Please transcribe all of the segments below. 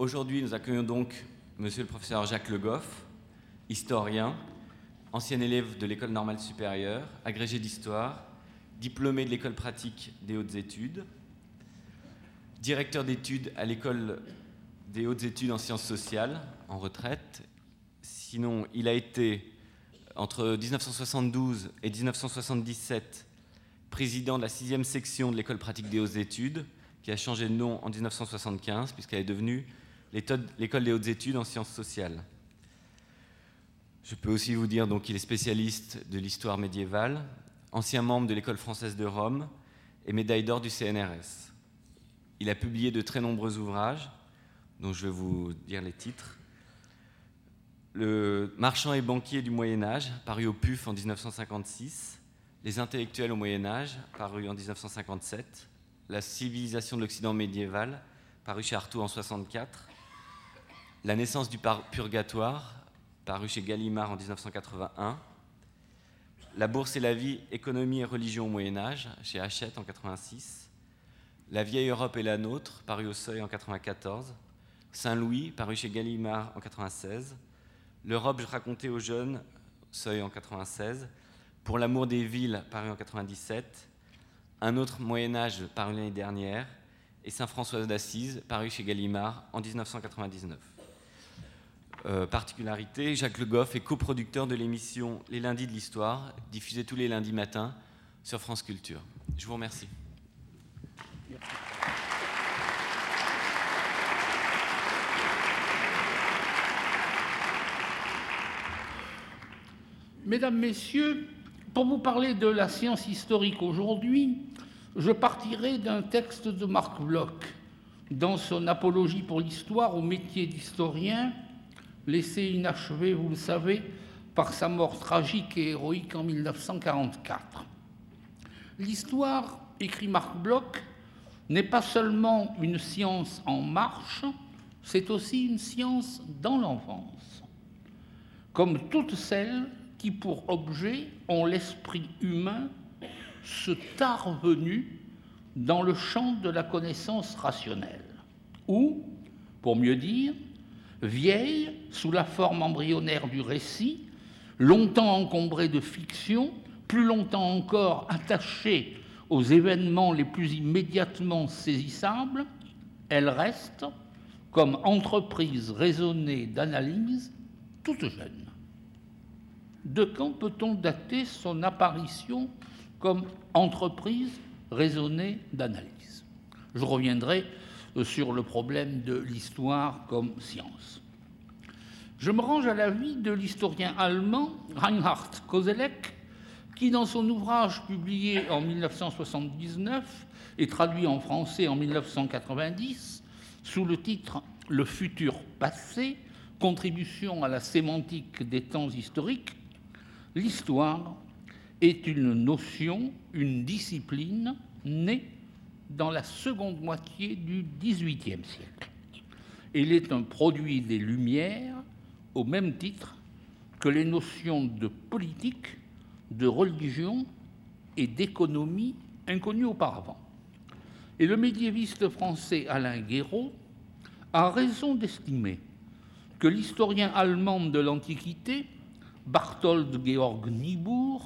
Aujourd'hui, nous accueillons donc monsieur le professeur Jacques Le Goff, historien, ancien élève de l'École normale supérieure, agrégé d'histoire, diplômé de l'École pratique des hautes études, directeur d'études à l'École des hautes études en sciences sociales, en retraite. Sinon, il a été, entre 1972 et 1977, président de la 6e section de l'École pratique des hautes études, qui a changé de nom en 1975, puisqu'elle est devenue l'École des hautes études en sciences sociales. Je peux aussi vous dire qu'il est spécialiste de l'histoire médiévale, ancien membre de l'École française de Rome et médaille d'or du CNRS. Il a publié de très nombreux ouvrages, dont je vais vous dire les titres. Le Marchand et banquier du Moyen-Âge, paru au PUF en 1956. Les intellectuels au Moyen-Âge, paru en 1957. La civilisation de l'Occident médiéval, paru chez Artaud en 1964. La naissance du purgatoire, paru chez Gallimard en 1981. La bourse et la vie, économie et religion au Moyen-Âge, chez Hachette en 1986. La vieille Europe et la nôtre, paru au Seuil en 1994. Saint-Louis, paru chez Gallimard en 1996. L'Europe racontée aux jeunes, Seuil en 1996. Pour l'amour des villes, paru en 1997. Un autre Moyen-Âge, paru l'année dernière. Et Saint-François d'Assise, paru chez Gallimard en 1999. Particularité, Jacques Le Goff est coproducteur de l'émission Les Lundis de l'Histoire, diffusée tous les lundis matins sur France Culture. Je vous remercie. Mesdames, Messieurs, pour vous parler de la science historique aujourd'hui, je partirai d'un texte de Marc Bloch dans son apologie pour l'histoire au métier d'historien, laissé inachevé, vous le savez, par sa mort tragique et héroïque en 1944. L'histoire, écrit Marc Bloch, n'est pas seulement une science en marche, c'est aussi une science dans l'enfance, comme toutes celles qui, pour objet, ont l'esprit humain se tard venu dans le champ de la connaissance rationnelle, ou, pour mieux dire, vieille sous la forme embryonnaire du récit, longtemps encombrée de fiction, plus longtemps encore attachée aux événements les plus immédiatement saisissables, elle reste, comme entreprise raisonnée d'analyse, toute jeune. De quand peut-on dater son apparition comme entreprise raisonnée d'analyse? Je reviendrai sur le problème de l'histoire comme science. Je me range à l'avis de l'historien allemand Reinhard Koselleck, qui, dans son ouvrage publié en 1979 et traduit en français en 1990, sous le titre « Le futur passé, contribution à la sémantique des temps historiques », l'histoire est une notion, une discipline née dans la seconde moitié du XVIIIe siècle. Elle est un produit des Lumières au même titre que les notions de politique, de religion et d'économie inconnues auparavant. Et le médiéviste français Alain Guéraud a raison d'estimer que l'historien allemand de l'Antiquité, Barthold Georg Niebuhr,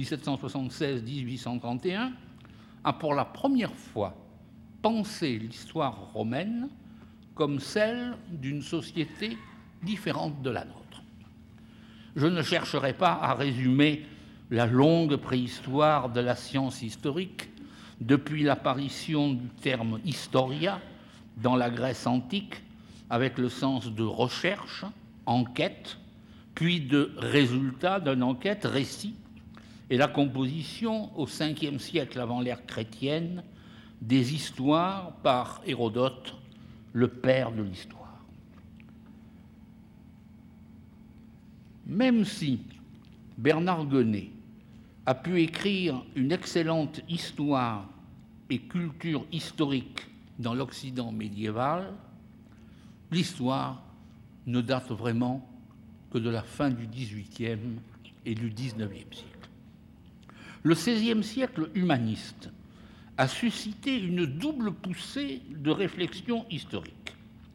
1776-1831, a pour la première fois pensé l'histoire romaine comme celle d'une société différente de la nôtre. Je ne chercherai pas à résumer la longue préhistoire de la science historique depuis l'apparition du terme « historia » dans la Grèce antique, avec le sens de recherche, enquête, puis de résultat d'une enquête, récit, et la composition au Ve siècle avant l'ère chrétienne des histoires par Hérodote, le père de l'histoire. Même si Bernard Guenet a pu écrire une excellente histoire et culture historique dans l'Occident médiéval, l'histoire ne date vraiment que de la fin du XVIIIe et du XIXe siècle. Le XVIe siècle humaniste a suscité une double poussée de réflexion historique.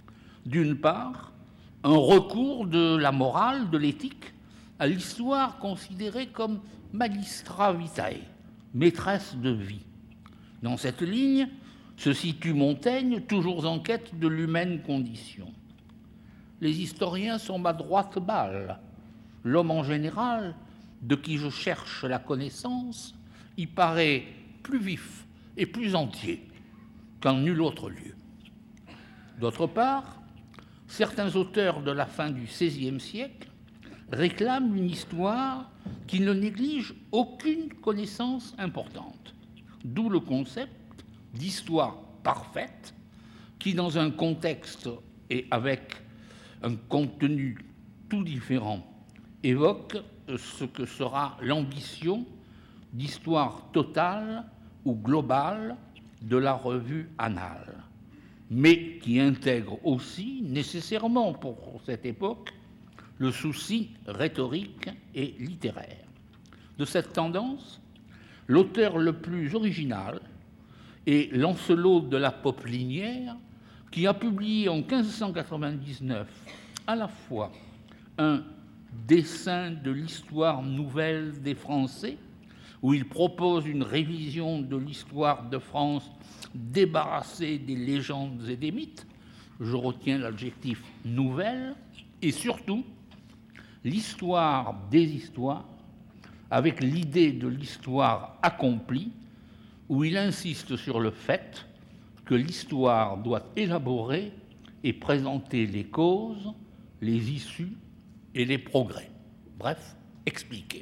D'une part, un recours de la morale, de l'éthique, à l'histoire considérée comme magistra vitae, maîtresse de vie. Dans cette ligne se situe Montaigne, toujours en quête de l'humaine condition. Les historiens sont ma droite balle. L'homme en général, de qui je cherche la connaissance, y paraît plus vif et plus entier qu'en nul autre lieu. D'autre part, certains auteurs de la fin du XVIe siècle réclament une histoire qui ne néglige aucune connaissance importante, d'où le concept d'histoire parfaite qui, dans un contexte et avec un contenu tout différent, évoque ce que sera l'ambition d'histoire totale ou globale de la revue annale, mais qui intègre aussi nécessairement pour cette époque le souci rhétorique et littéraire. De cette tendance, l'auteur le plus original est Lancelot de la Popelinière, qui a publié en 1599 à la fois un dessin de l'histoire nouvelle des Français, où il propose une révision de l'histoire de France débarrassée des légendes et des mythes, je retiens l'adjectif nouvelle, et surtout l'histoire des histoires, avec l'idée de l'histoire accomplie, où il insiste sur le fait que l'histoire doit élaborer et présenter les causes, les issues et les progrès. Bref, expliquer.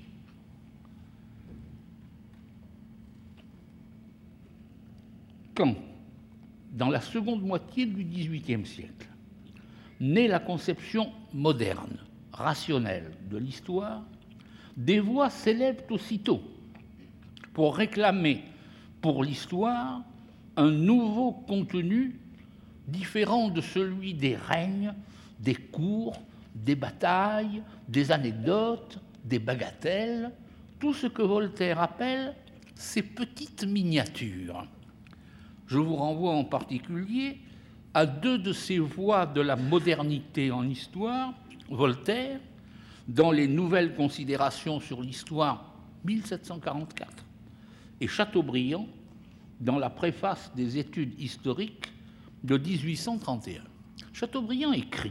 Quand, dans la seconde moitié du XVIIIe siècle, naît la conception moderne, rationnelle de l'histoire, des voix s'élèvent aussitôt pour réclamer pour l'histoire un nouveau contenu différent de celui des règnes, des cours, des batailles, des anecdotes, des bagatelles, tout ce que Voltaire appelle ces petites miniatures. Je vous renvoie en particulier à deux de ces voix de la modernité en histoire, Voltaire, dans les Nouvelles considérations sur l'histoire 1744, et Chateaubriand, dans la préface des études historiques de 1831. Chateaubriand écrit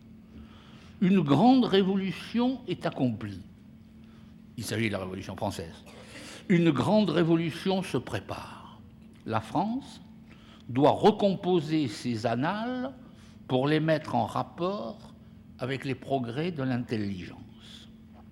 « Une grande révolution est accomplie. » Il s'agit de la Révolution française. « Une grande révolution se prépare. La France doit recomposer ses annales pour les mettre en rapport avec les progrès de l'intelligence.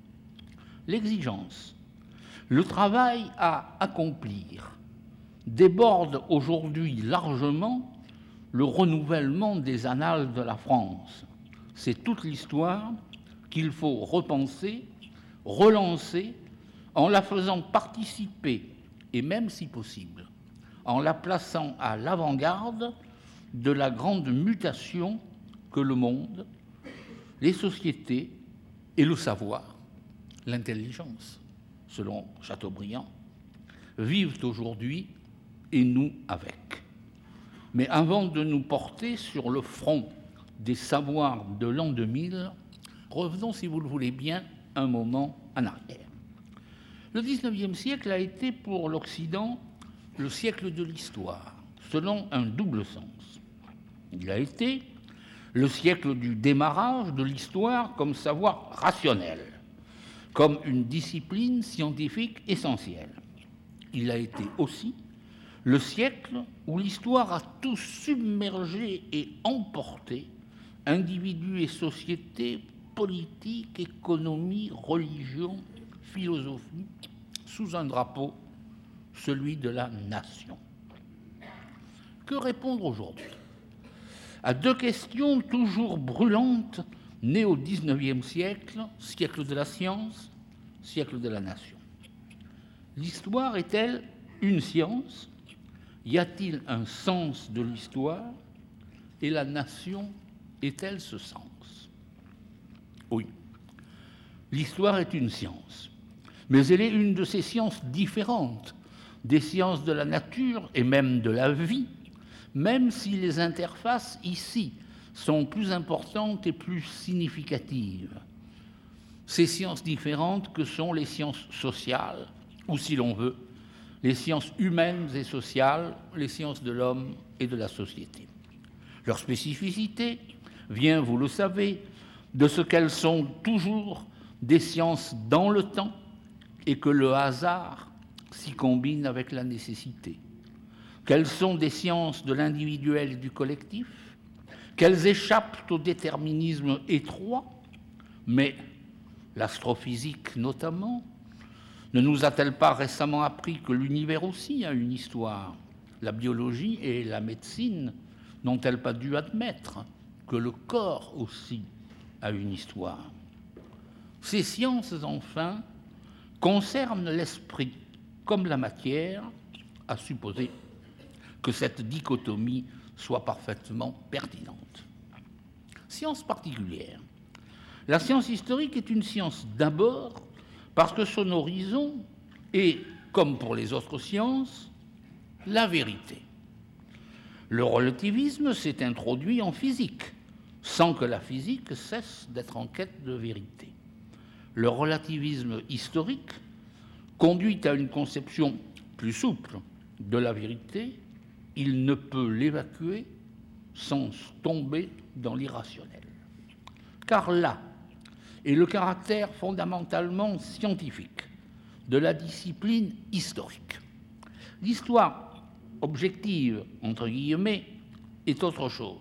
L'exigence, le travail à accomplir déborde aujourd'hui largement le renouvellement des annales de la France. C'est toute l'histoire qu'il faut repenser, relancer, en la faisant participer, et même si possible, en la plaçant à l'avant-garde de la grande mutation que le monde, les sociétés et le savoir, l'intelligence, selon Chateaubriand, vivent aujourd'hui et nous avec. Mais avant de nous porter sur le front des savoirs de l'an 2000, revenons, si vous le voulez bien, un moment en arrière. Le XIXe siècle a été pour l'Occident le siècle de l'histoire, selon un double sens. Il a été le siècle du démarrage de l'histoire comme savoir rationnel, comme une discipline scientifique essentielle. Il a été aussi le siècle où l'histoire a tout submergé et emporté, individus et sociétés, politique, économie, religion, philosophie, sous un drapeau, celui de la nation. Que répondre aujourd'hui à deux questions toujours brûlantes, nées au XIXe siècle, siècle de la science, siècle de la nation? L'histoire est-elle une science? Y a-t-il un sens de l'histoire? Et la nation est-elle ce sens? Oui, l'histoire est une science, mais elle est une de ces sciences différentes des sciences de la nature et même de la vie, même si les interfaces ici sont plus importantes et plus significatives. Ces sciences différentes que sont les sciences sociales, ou si l'on veut, les sciences humaines et sociales, les sciences de l'homme et de la société. Leur spécificité vient, vous le savez, de ce qu'elles sont toujours des sciences dans le temps et que le hasard s'y combine avec la nécessité. Qu'elles sont des sciences de l'individuel et du collectif, qu'elles échappent au déterminisme étroit, mais l'astrophysique notamment, ne nous a-t-elle pas récemment appris que l'univers aussi a une histoire? La biologie et la médecine n'ont-elles pas dû admettre que le corps aussi a une histoire? Ces sciences, enfin, concernent l'esprit comme la matière, à supposer que cette dichotomie soit parfaitement pertinente. Science particulière. La science historique est une science d'abord parce que son horizon est, comme pour les autres sciences, la vérité. Le relativisme s'est introduit en physique, sans que la physique cesse d'être en quête de vérité. Le relativisme historique conduit à une conception plus souple de la vérité. Il ne peut l'évacuer sans tomber dans l'irrationnel. Car là est le caractère fondamentalement scientifique de la discipline historique. L'histoire objective, entre guillemets, est autre chose.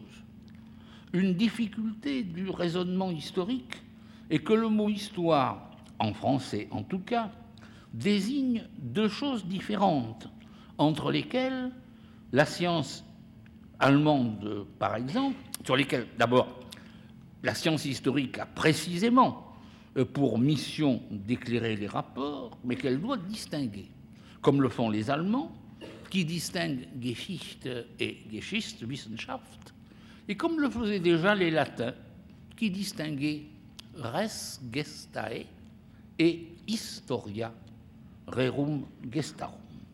Une difficulté du raisonnement historique est que le mot histoire, en français en tout cas, désigne deux choses différentes, entre lesquelles la science allemande, par exemple, sur lesquelles, d'abord, la science historique a précisément pour mission d'éclairer les rapports, mais qu'elle doit distinguer, comme le font les Allemands, qui distinguent Geschichte et Geschichtswissenschaft, et comme le faisaient déjà les Latins, qui distinguaient res gestae et historia rerum gestarum.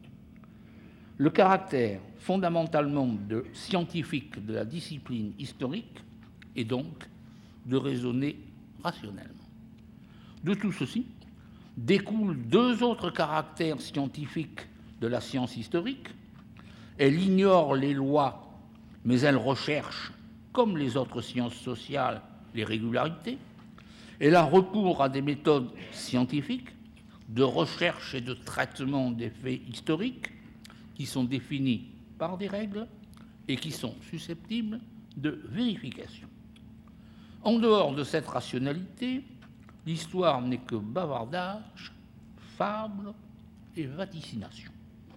Le caractère fondamentalement scientifique de la discipline historique est donc de raisonner rationnellement. De tout ceci découlent deux autres caractères scientifiques de la science historique. Elle ignore les lois, mais elle recherche, comme les autres sciences sociales, les régularités. Elle a recours à des méthodes scientifiques de recherche et de traitement des faits historiques qui sont définis par des règles et qui sont susceptibles de vérification. En dehors de cette rationalité, l'histoire n'est que bavardage, fable et vaticination.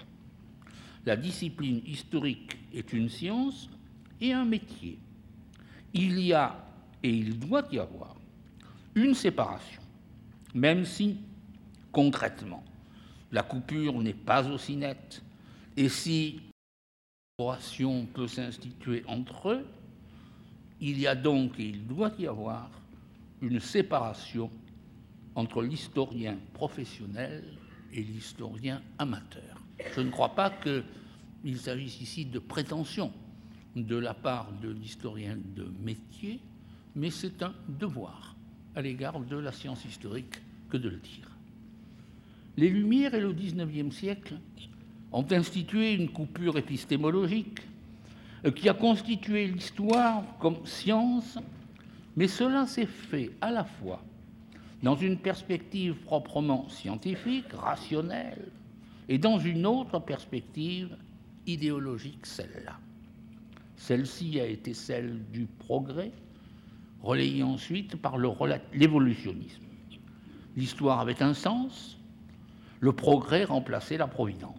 La discipline historique est une science et un métier. Il y a, et il doit y avoir, une séparation, même si, concrètement, la coupure n'est pas aussi nette, et si la collaboration peut s'instituer entre eux, il y a donc et il doit y avoir une séparation entre l'historien professionnel et l'historien amateur. Je ne crois pas qu'il s'agisse ici de prétention de la part de l'historien de métier, mais c'est un devoir à l'égard de la science historique que de le dire. Les Lumières et le XIXe siècle ont institué une coupure épistémologique qui a constitué l'histoire comme science, mais cela s'est fait à la fois dans une perspective proprement scientifique, rationnelle, et dans une autre perspective idéologique, celle-là. Celle-ci a été celle du progrès, relayée ensuite par l'évolutionnisme. L'histoire avait un sens, le progrès remplaçait la providence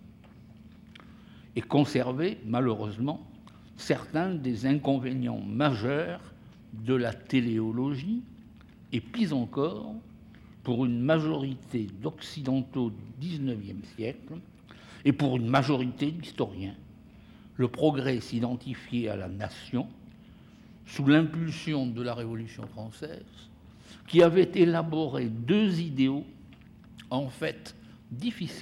et conservait malheureusement certains des inconvénients majeurs de la téléologie et pis encore pour une majorité d'occidentaux du XIXe siècle et pour une majorité d'historiens. Le progrès s'identifiait à la nation sous l'impulsion de la Révolution française qui avait élaboré deux idéaux en fait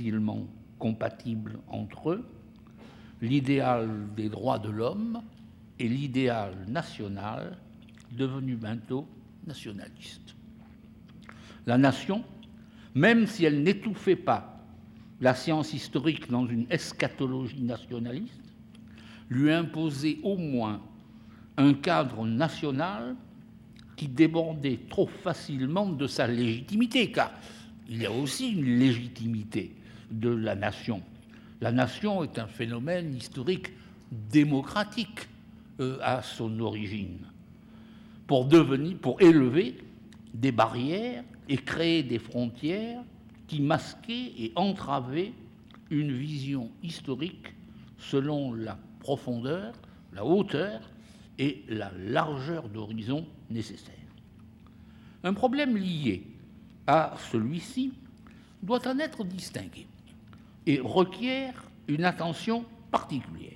difficilement compatibles entre eux, l'idéal des droits de l'homme et l'idéal national devenu bientôt nationaliste. La nation, même si elle n'étouffait pas la science historique dans une eschatologie nationaliste, lui imposait au moins un cadre national qui débordait trop facilement de sa légitimité, car il y a aussi une légitimité de la nation. La nation est un phénomène historique démocratique à son origine, pour élever des barrières et créer des frontières qui masquaient et entravaient une vision historique selon la profondeur, la hauteur et la largeur d'horizon nécessaires. Un problème lié à celui-ci doit en être distingué et requiert une attention particulière.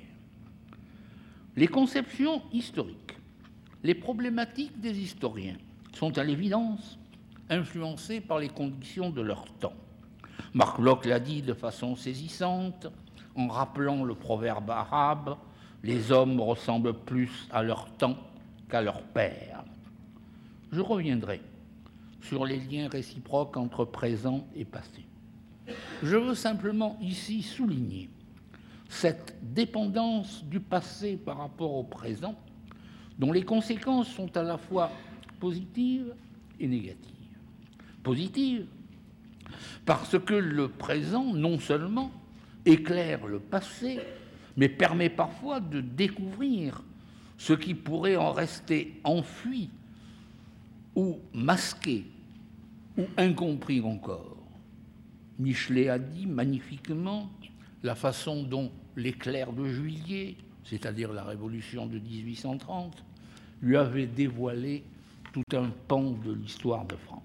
Les conceptions historiques, les problématiques des historiens sont à l'évidence influencées par les conditions de leur temps. Marc Bloch l'a dit de façon saisissante en rappelant le proverbe arabe « Les hommes ressemblent plus à leur temps qu'à leur père ». Je reviendrai sur les liens réciproques entre présent et passé. Je veux simplement ici souligner cette dépendance du passé par rapport au présent, dont les conséquences sont à la fois positives et négatives. Positives, parce que le présent, non seulement éclaire le passé, mais permet parfois de découvrir ce qui pourrait en rester enfui ou masqué ou incompris encore. Michelet a dit magnifiquement la façon dont l'éclair de juillet, c'est-à-dire la révolution de 1830, lui avait dévoilé tout un pan de l'histoire de France.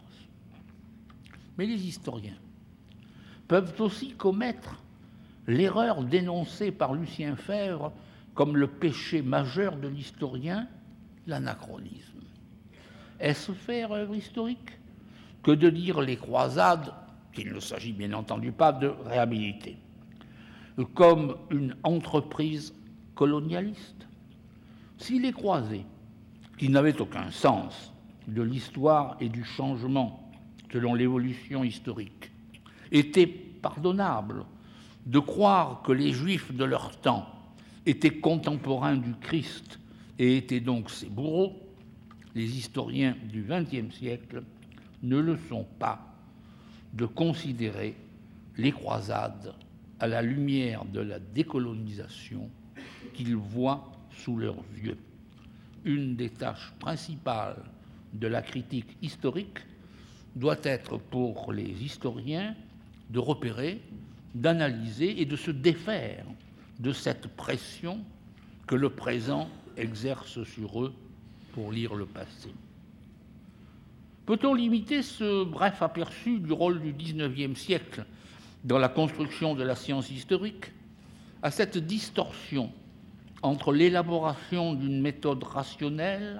Mais les historiens peuvent aussi commettre l'erreur dénoncée par Lucien Febvre comme le péché majeur de l'historien, l'anachronisme. Est-ce faire œuvre historique que de dire les croisades, qu'il ne s'agit bien entendu pas de réhabiliter, comme une entreprise colonialiste? Si les croisés, qui n'avaient aucun sens de l'histoire et du changement selon l'évolution historique, étaient pardonnables de croire que les Juifs de leur temps étaient contemporains du Christ et étaient donc ses bourreaux, les historiens du XXe siècle ne le sont pas de considérer les croisades à la lumière de la décolonisation qu'ils voient sous leurs yeux. Une des tâches principales de la critique historique doit être pour les historiens de repérer, d'analyser et de se défaire de cette pression que le présent exerce sur eux pour lire le passé. Peut-on limiter ce bref aperçu du rôle du XIXe siècle dans la construction de la science historique à cette distorsion entre l'élaboration d'une méthode rationnelle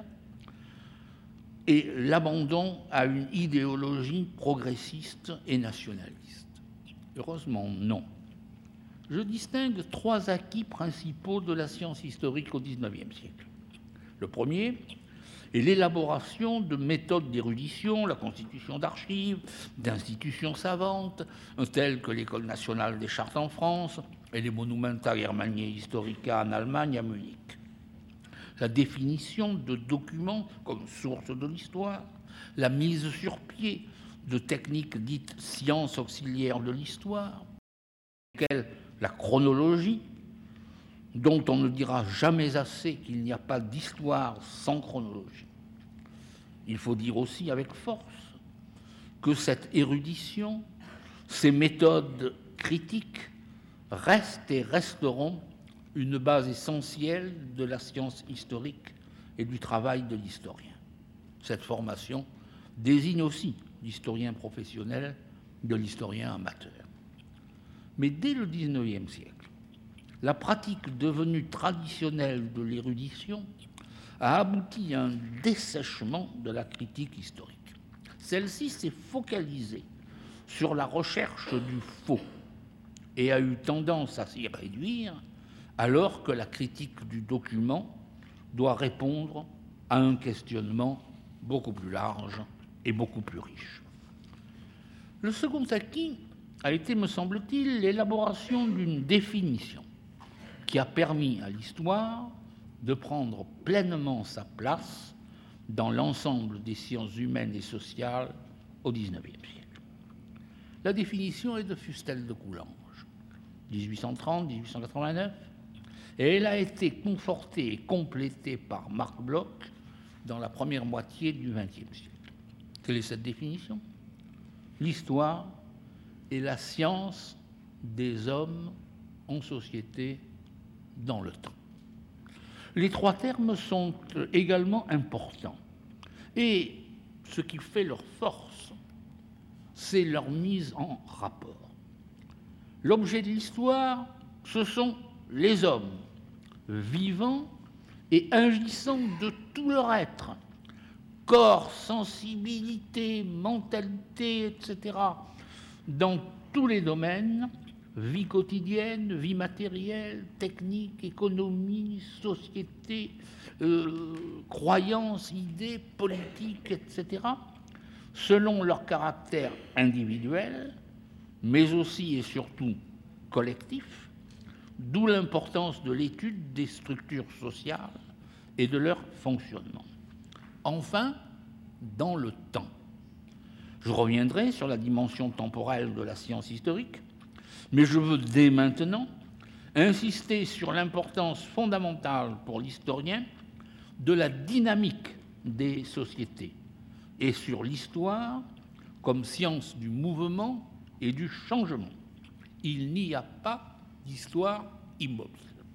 et l'abandon à une idéologie progressiste et nationaliste? Heureusement, non. Je distingue trois acquis principaux de la science historique au XIXe siècle. Le premier est l'élaboration de méthodes d'érudition, la constitution d'archives, d'institutions savantes, telles que l'École nationale des chartes en France et les Monumenta Germaniae Historica en Allemagne à Munich. La définition de documents comme source de l'histoire, la mise sur pied de techniques dites sciences auxiliaires de l'histoire, lesquelles la chronologie, dont on ne dira jamais assez qu'il n'y a pas d'histoire sans chronologie. Il faut dire aussi avec force que cette érudition, ces méthodes critiques restent et resteront une base essentielle de la science historique et du travail de l'historien. Cette formation désigne aussi l'historien professionnel de l'historien amateur. Mais dès le XIXe siècle, la pratique devenue traditionnelle de l'érudition a abouti à un dessèchement de la critique historique. Celle-ci s'est focalisée sur la recherche du faux et a eu tendance à s'y réduire, alors que la critique du document doit répondre à un questionnement beaucoup plus large et beaucoup plus riche. Le second acquis a été, me semble-t-il, l'élaboration d'une définition qui a permis à l'histoire de prendre pleinement sa place dans l'ensemble des sciences humaines et sociales au XIXe siècle. La définition est de Fustel de Coulanges, 1830-1889, et elle a été confortée et complétée par Marc Bloch dans la première moitié du XXe siècle. Quelle est cette définition ? L'histoire est la science des hommes en société dans le temps. Les trois termes sont également importants. Et ce qui fait leur force, c'est leur mise en rapport. L'objet de l'histoire, ce sont les hommes, vivants et agissant de tout leur être, corps, sensibilité, mentalité, etc., dans tous les domaines, vie quotidienne, vie matérielle, technique, économie, société, croyances, idées, politiques, etc., selon leur caractère individuel, mais aussi et surtout collectif, d'où l'importance de l'étude des structures sociales et de leur fonctionnement. Enfin, dans le temps. Je reviendrai sur la dimension temporelle de la science historique, mais je veux dès maintenant insister sur l'importance fondamentale pour l'historien de la dynamique des sociétés et sur l'histoire comme science du mouvement et du changement. Il n'y a pas d'histoire immobile.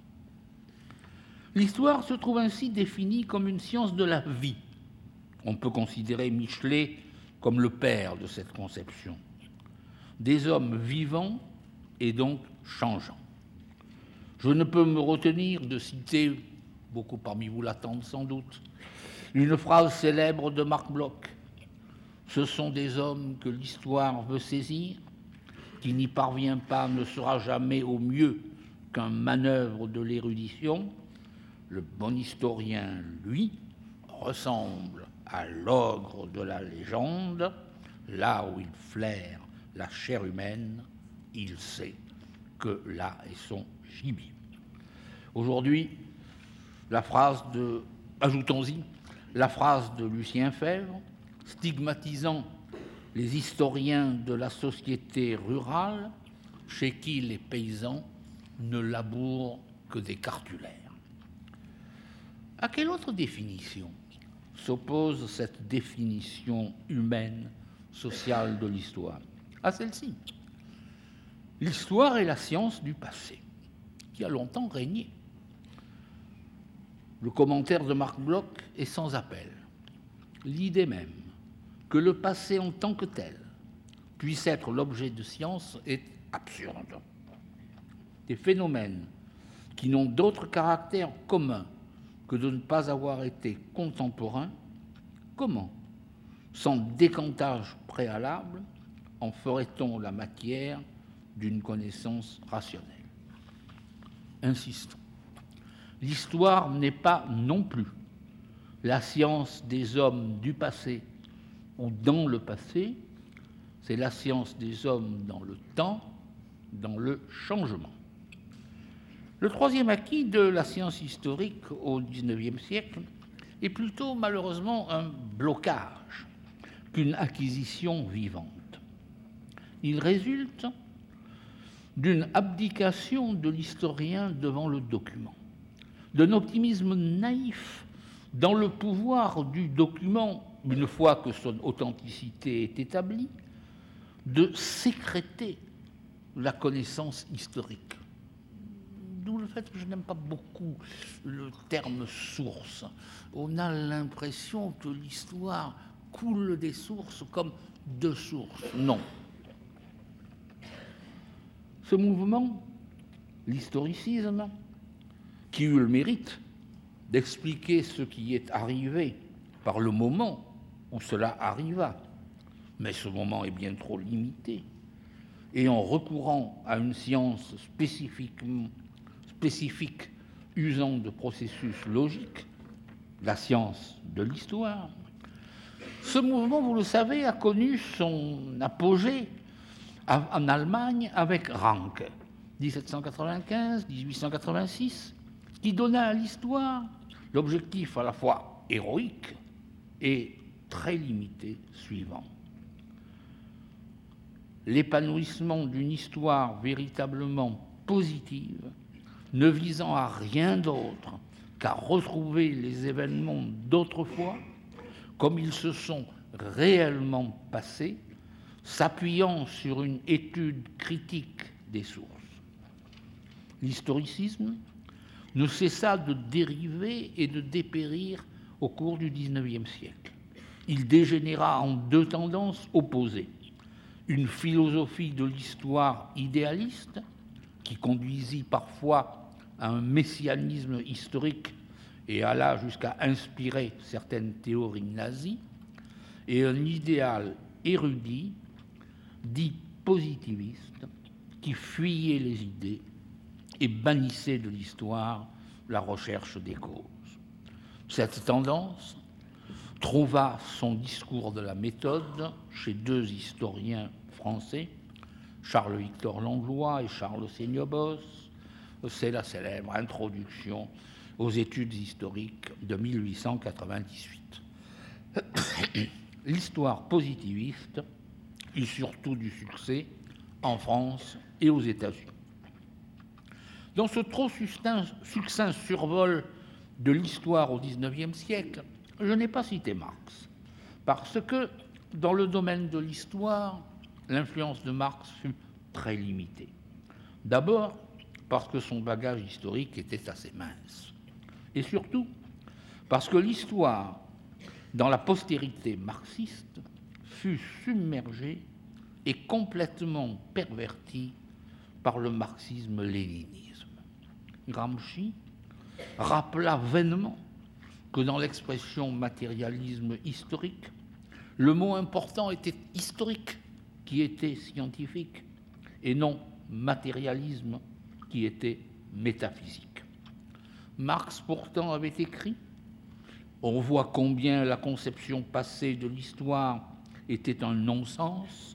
L'histoire se trouve ainsi définie comme une science de la vie. On peut considérer Michelet comme le père de cette conception. Des hommes vivants et donc changeants. Je ne peux me retenir de citer, beaucoup parmi vous l'attendent sans doute, une phrase célèbre de Marc Bloch. Ce sont des hommes que l'histoire veut saisir, qui n'y parvient pas ne sera jamais au mieux qu'un manœuvre de l'érudition. Le bon historien, lui, ressemble à l'ogre de la légende. Là où il flaire la chair humaine, il sait que là est son gibier. Aujourd'hui, ajoutons-y la phrase de Lucien Febvre, stigmatisant les historiens de la société rurale, chez qui les paysans ne labourent que des cartulaires. À quelle autre définition s'oppose cette définition humaine, sociale de l'histoire? À celle-ci. L'histoire est la science du passé, qui a longtemps régné. Le commentaire de Marc Bloch est sans appel. L'idée même que le passé en tant que tel puisse être l'objet de science est absurde. Des phénomènes qui n'ont d'autre caractère commun que de ne pas avoir été contemporains, comment, sans décantage préalable, en ferait-on la matière d'une connaissance rationnelle? Insistons. L'histoire n'est pas non plus la science des hommes du passé ou dans le passé, c'est la science des hommes dans le temps, dans le changement. Le troisième acquis de la science historique au XIXe siècle est plutôt malheureusement un blocage qu'une acquisition vivante. Il résulte d'une abdication de l'historien devant le document, d'un optimisme naïf dans le pouvoir du document, une fois que son authenticité est établie, de sécréter la connaissance historique. D'où le fait que je n'aime pas beaucoup le terme source. On a l'impression que l'histoire coule des sources comme de sources. Non. Ce mouvement, l'historicisme, qui eut le mérite d'expliquer ce qui est arrivé par le moment où cela arriva, mais ce moment est bien trop limité, et en recourant à une science spécifique usant de processus logiques, la science de l'histoire. Ce mouvement, vous le savez, a connu son apogée en Allemagne avec Ranke, 1795-1886, qui donna à l'histoire l'objectif à la fois héroïque et très limité suivant: l'épanouissement d'une histoire véritablement positive, ne visant à rien d'autre qu'à retrouver les événements d'autrefois comme ils se sont réellement passés, s'appuyant sur une étude critique des sources. L'historicisme ne cessa de dériver et de dépérir au cours du XIXe siècle. Il dégénéra en deux tendances opposées: une philosophie de l'histoire idéaliste, qui conduisit parfois à un messianisme historique et alla jusqu'à inspirer certaines théories nazies, et un idéal érudit, dit positiviste, qui fuyait les idées et bannissait de l'histoire la recherche des causes. Cette tendance trouva son discours de la méthode chez deux historiens français, Charles-Victor Langlois et Charles Seignobos. C'est la célèbre introduction aux études historiques de 1898. L'histoire positiviste eut surtout du succès en France et aux États-Unis. Dans ce trop succinct survol de l'histoire au XIXe siècle, je n'ai pas cité Marx, parce que dans le domaine de l'histoire, l'influence de Marx fut très limitée. D'abord, parce que son bagage historique était assez mince. Et surtout, parce que l'histoire, dans la postérité marxiste, fut submergée et complètement pervertie par le marxisme-léninisme. Gramsci rappela vainement que dans l'expression matérialisme historique, le mot important était historique, qui était scientifique, et non matérialisme, qui était métaphysique. Marx pourtant avait écrit: on voit combien la conception passée de l'histoire était un non-sens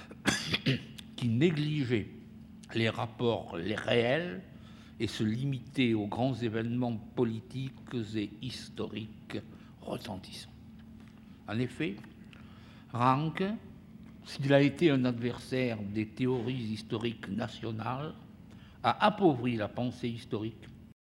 qui négligeait les rapports réels et se limitait aux grands événements politiques et historiques retentissants. En effet, Ranke, s'il a été un adversaire des théories historiques nationales, a appauvri la pensée historique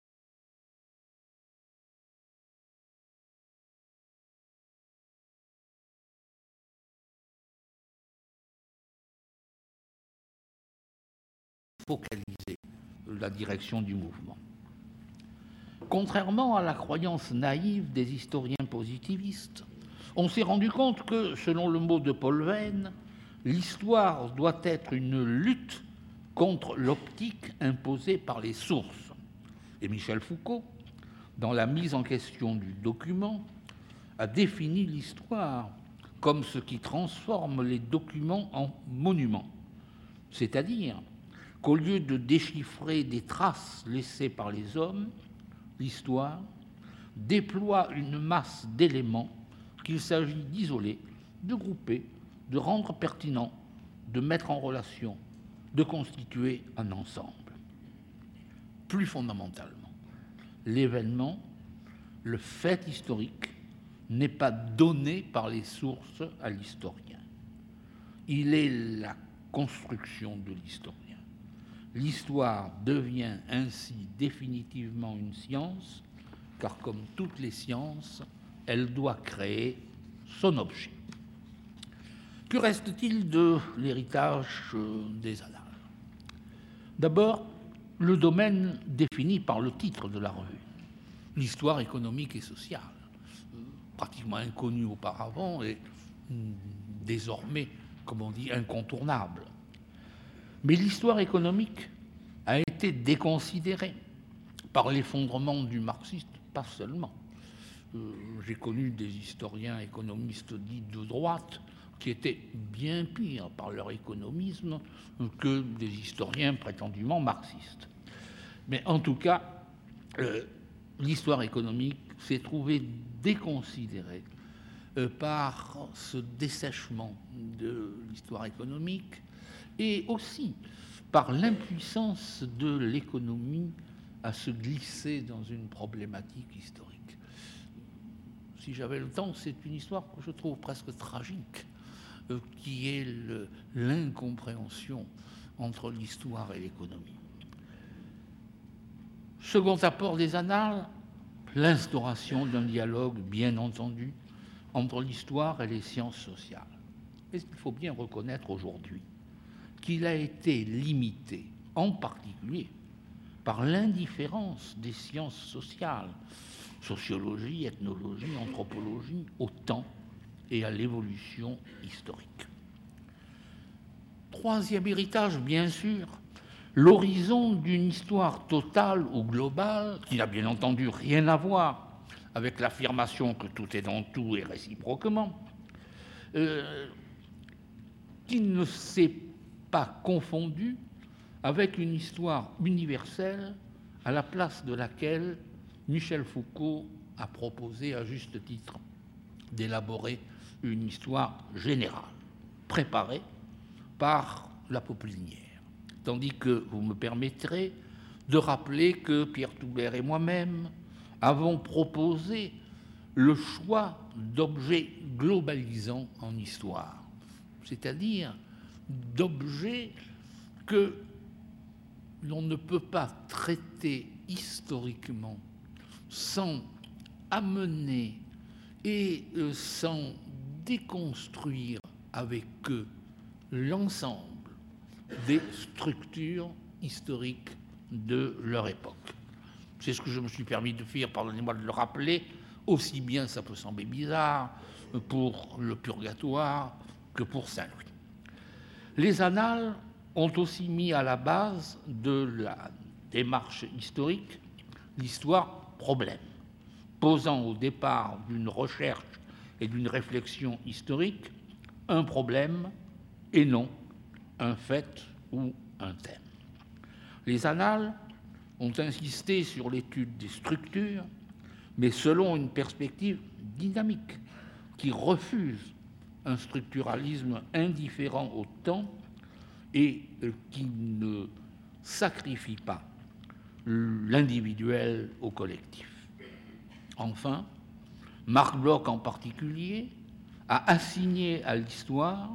focaliser la direction du mouvement. Contrairement à la croyance naïve des historiens positivistes, on s'est rendu compte que, selon le mot de Paul Venn, l'histoire doit être une lutte contre l'optique imposée par les sources. Et Michel Foucault, dans la mise en question du document, a défini l'histoire comme ce qui transforme les documents en monuments, c'est-à-dire qu'au lieu de déchiffrer des traces laissées par les hommes, l'histoire déploie une masse d'éléments qu'il s'agit d'isoler, de grouper, de rendre pertinents, de mettre en relation, de constituer un ensemble. Plus fondamentalement, l'événement, le fait historique, n'est pas donné par les sources à l'historien. Il est la construction de l'historien. L'histoire devient ainsi définitivement une science, car comme toutes les sciences, elle doit créer son objet. Que reste-t-il de l'héritage des annales? D'abord, le domaine défini par le titre de la revue, l'histoire économique et sociale, pratiquement inconnue auparavant et désormais, comme on dit, incontournable. Mais l'histoire économique a été déconsidérée par l'effondrement du marxisme, pas seulement. J'ai connu des historiens économistes dits de droite qui étaient bien pires par leur économisme que des historiens prétendument marxistes. Mais en tout cas, l'histoire économique s'est trouvé déconsidéré par ce dessèchement de l'histoire économique et aussi par l'impuissance de l'économie à se glisser dans une problématique historique. Si j'avais le temps, c'est une histoire que je trouve presque tragique, qui est l'incompréhension entre l'histoire et l'économie. Second apport des annales, l'instauration d'un dialogue, bien entendu, entre l'histoire et les sciences sociales. Mais il faut bien reconnaître aujourd'hui qu'il a été limité, en particulier, par l'indifférence des sciences sociales, sociologie, ethnologie, anthropologie, au temps et à l'évolution historique. Troisième héritage, bien sûr, l'horizon d'une histoire totale ou globale, qui n'a bien entendu rien à voir avec l'affirmation que tout est dans tout et réciproquement, qui ne s'est pas confondu avec une histoire universelle à la place de laquelle Michel Foucault a proposé à juste titre d'élaborer une histoire générale, préparée par la Poplinière. Tandis que vous me permettrez de rappeler que Pierre Toubert et moi-même avons proposé le choix d'objets globalisants en histoire, c'est-à-dire d'objets que l'on ne peut pas traiter historiquement sans amener et sans déconstruire avec eux l'ensemble des structures historiques de leur époque. C'est ce que je me suis permis de faire, pardonnez-moi de le rappeler, aussi bien ça peut sembler bizarre pour le Purgatoire que pour Saint-Louis. Les annales ont aussi mis à la base de la démarche historique l'histoire problème, posant au départ d'une recherche et d'une réflexion historique un problème et non un fait ou un thème. Les annales ont insisté sur l'étude des structures, mais selon une perspective dynamique qui refuse un structuralisme indifférent au temps et qui ne sacrifie pas l'individuel au collectif. Enfin, Marc Bloch en particulier a assigné à l'histoire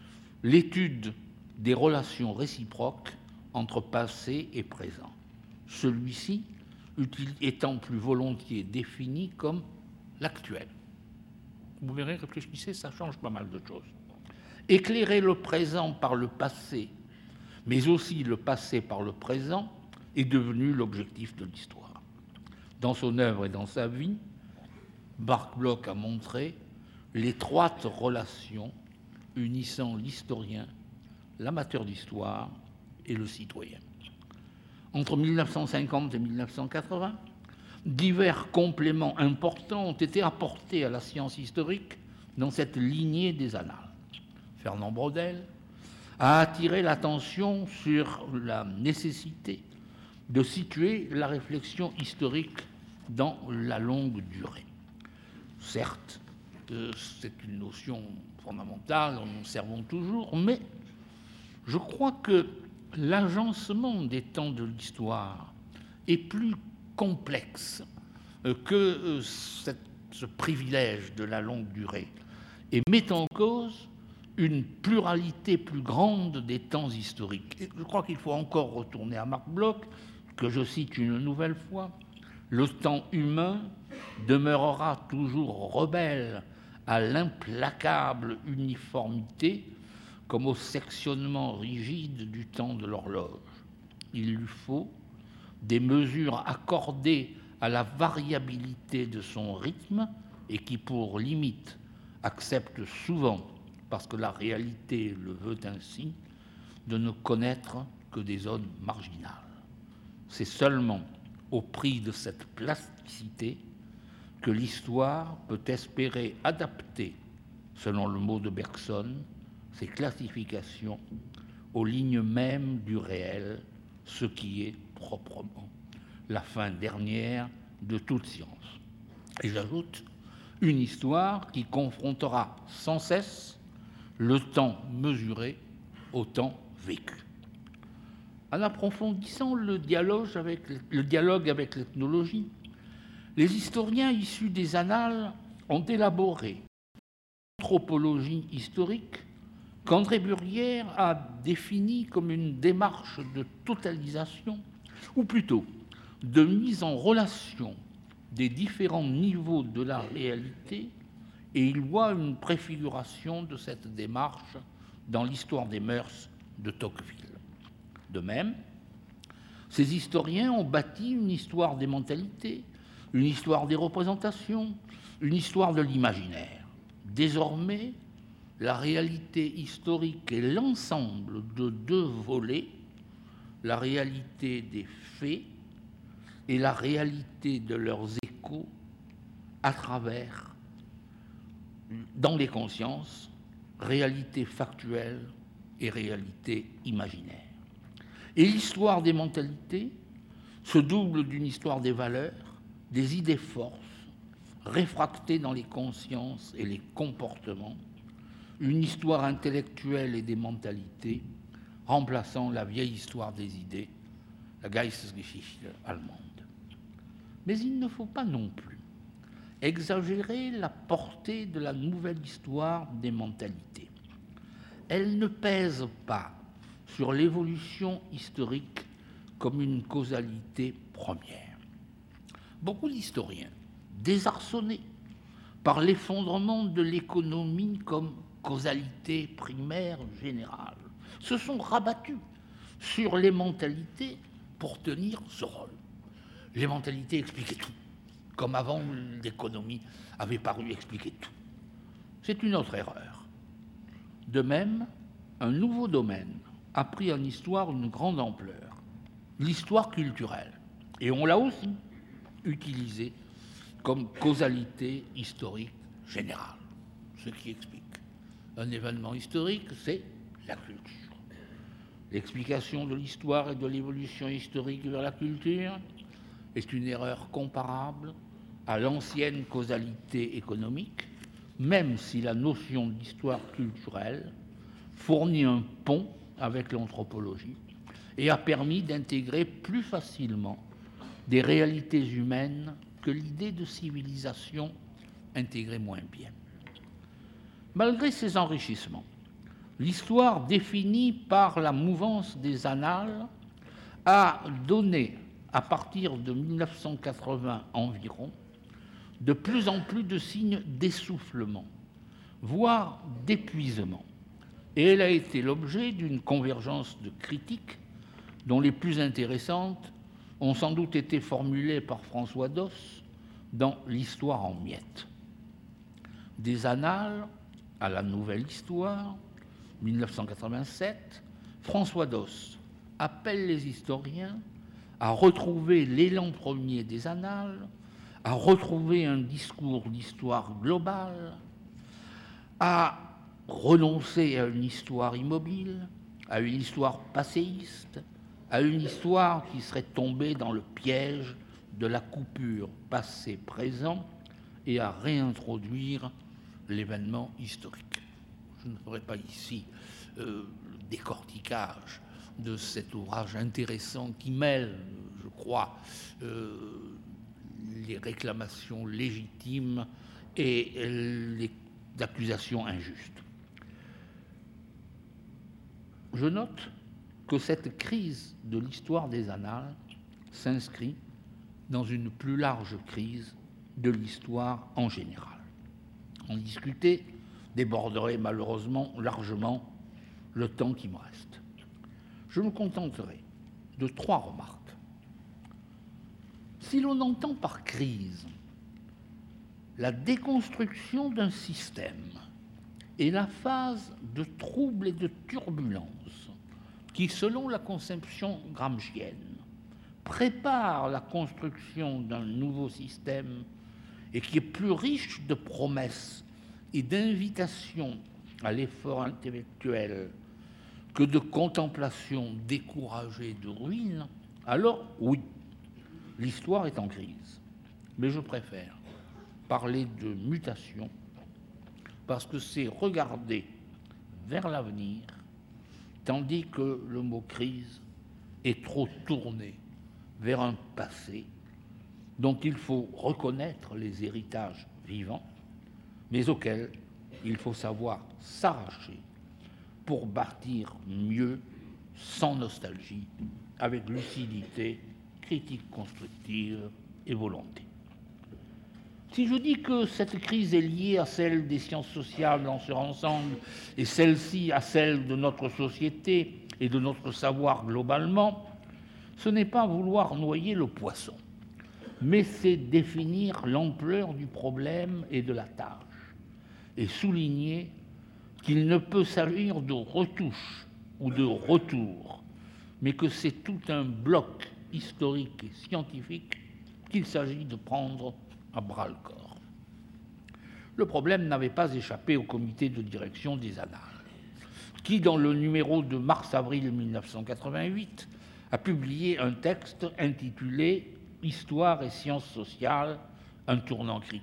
l'étude des relations réciproques entre passé et présent, celui-ci étant plus volontiers défini comme l'actuel. Vous verrez, réfléchissez, ça change pas mal de choses. Éclairer le présent par le passé, mais aussi le passé par le présent, est devenu l'objectif de l'histoire. Dans son œuvre et dans sa vie, Marc Bloch a montré l'étroite relation unissant l'historien, l'amateur d'histoire et le citoyen. Entre 1950 et 1980, divers compléments importants ont été apportés à la science historique dans cette lignée des annales. Fernand Braudel a attiré l'attention sur la nécessité de situer la réflexion historique dans la longue durée. Certes, c'est une notion fondamentale, nous en servons toujours, mais je crois que l'agencement des temps de l'histoire est plus complexe que ce privilège de la longue durée et met en cause une pluralité plus grande des temps historiques. Et je crois qu'il faut encore retourner à Marc Bloch, que je cite une nouvelle fois. Le temps humain demeurera toujours rebelle à l'implacable uniformité comme au sectionnement rigide du temps de l'horloge. Il lui faut des mesures accordées à la variabilité de son rythme et qui, pour limite, acceptent souvent, parce que la réalité le veut ainsi, de ne connaître que des zones marginales. C'est seulement au prix de cette plasticité que l'histoire peut espérer adapter, selon le mot de Bergson, ses classifications aux lignes mêmes du réel, ce qui est proprement la fin dernière de toute science. Et j'ajoute, une histoire qui confrontera sans cesse le temps mesuré au temps vécu. En approfondissant le dialogue avec l'ethnologie, les historiens issus des annales ont élaboré l'anthropologie historique qu'André Burrière a définie comme une démarche de totalisation, ou plutôt de mise en relation des différents niveaux de la réalité, et il voit une préfiguration de cette démarche dans l'histoire des mœurs de Tocqueville. De même, ces historiens ont bâti une histoire des mentalités, une histoire des représentations, une histoire de l'imaginaire. Désormais, la réalité historique est l'ensemble de deux volets, la réalité des faits et la réalité de leurs échos à travers, dans les consciences, réalité factuelle et réalité imaginaire. Et l'histoire des mentalités se double d'une histoire des valeurs, des idées forces, réfractées dans les consciences et les comportements, une histoire intellectuelle et des mentalités, remplaçant la vieille histoire des idées, la Geistesgeschichte allemande. Mais il ne faut pas non plus exagérer la portée de la nouvelle histoire des mentalités. Elle ne pèse pas sur l'évolution historique comme une causalité première. Beaucoup d'historiens, désarçonnés par l'effondrement de l'économie comme causalité primaire générale, se sont rabattus sur les mentalités pour tenir ce rôle. Les mentalités expliquaient tout, comme avant l'économie avait paru expliquer tout. C'est une autre erreur. De même, un nouveau domaine a pris en histoire une grande ampleur, l'histoire culturelle. Et on l'a aussi utilisé comme causalité historique générale. Ce qui explique un événement historique, c'est la culture. L'explication de l'histoire et de l'évolution historique vers la culture est une erreur comparable à l'ancienne causalité économique, même si la notion d'histoire culturelle fournit un pont avec l'anthropologie et a permis d'intégrer plus facilement des réalités humaines que l'idée de civilisation intégrait moins bien. Malgré ces enrichissements, l'histoire définie par la mouvance des annales a donné, à partir de 1980 environ, de plus en plus de signes d'essoufflement, voire d'épuisement. Et elle a été l'objet d'une convergence de critiques dont les plus intéressantes ont sans doute été formulées par François Doss dans L'Histoire en miettes. Des annales à la nouvelle histoire, 1987, François Doss appelle les historiens à retrouver l'élan premier des annales, à retrouver un discours d'histoire globale, à renoncer à une histoire immobile, à une histoire passéiste, à une histoire qui serait tombée dans le piège de la coupure passé-présent et à réintroduire l'événement historique. Je ne ferai pas ici le décortiquage de cet ouvrage intéressant qui mêle, je crois, les réclamations légitimes et les accusations injustes. Je note que cette crise de l'histoire des annales s'inscrit dans une plus large crise de l'histoire en général. En discuter déborderait malheureusement largement le temps qui me reste. Je me contenterai de 3 remarques. Si l'on entend par crise la déconstruction d'un système et la phase de trouble et de turbulence qui, selon la conception gramscienne, prépare la construction d'un nouveau système et qui est plus riche de promesses et d'invitations à l'effort intellectuel que de contemplation découragée de ruines, alors oui, l'histoire est en crise. Mais je préfère parler de mutation, parce que c'est regarder vers l'avenir, tandis que le mot crise est trop tourné vers un passé dont il faut reconnaître les héritages vivants, mais auxquels il faut savoir s'arracher pour bâtir mieux, sans nostalgie, avec lucidité, critique constructive et volonté. Si je dis que cette crise est liée à celle des sciences sociales dans leur ensemble et celle-ci à celle de notre société et de notre savoir globalement, ce n'est pas vouloir noyer le poisson, mais c'est définir l'ampleur du problème et de la tâche et souligner qu'il ne peut s'agir de retouche ou de retour, mais que c'est tout un bloc historique et scientifique qu'il s'agit de prendre à bras-le-corps. Le problème n'avait pas échappé au comité de direction des Annales, qui, dans le numéro de mars-avril 1988, a publié un texte intitulé « Histoire et sciences sociales, un tournant critique ».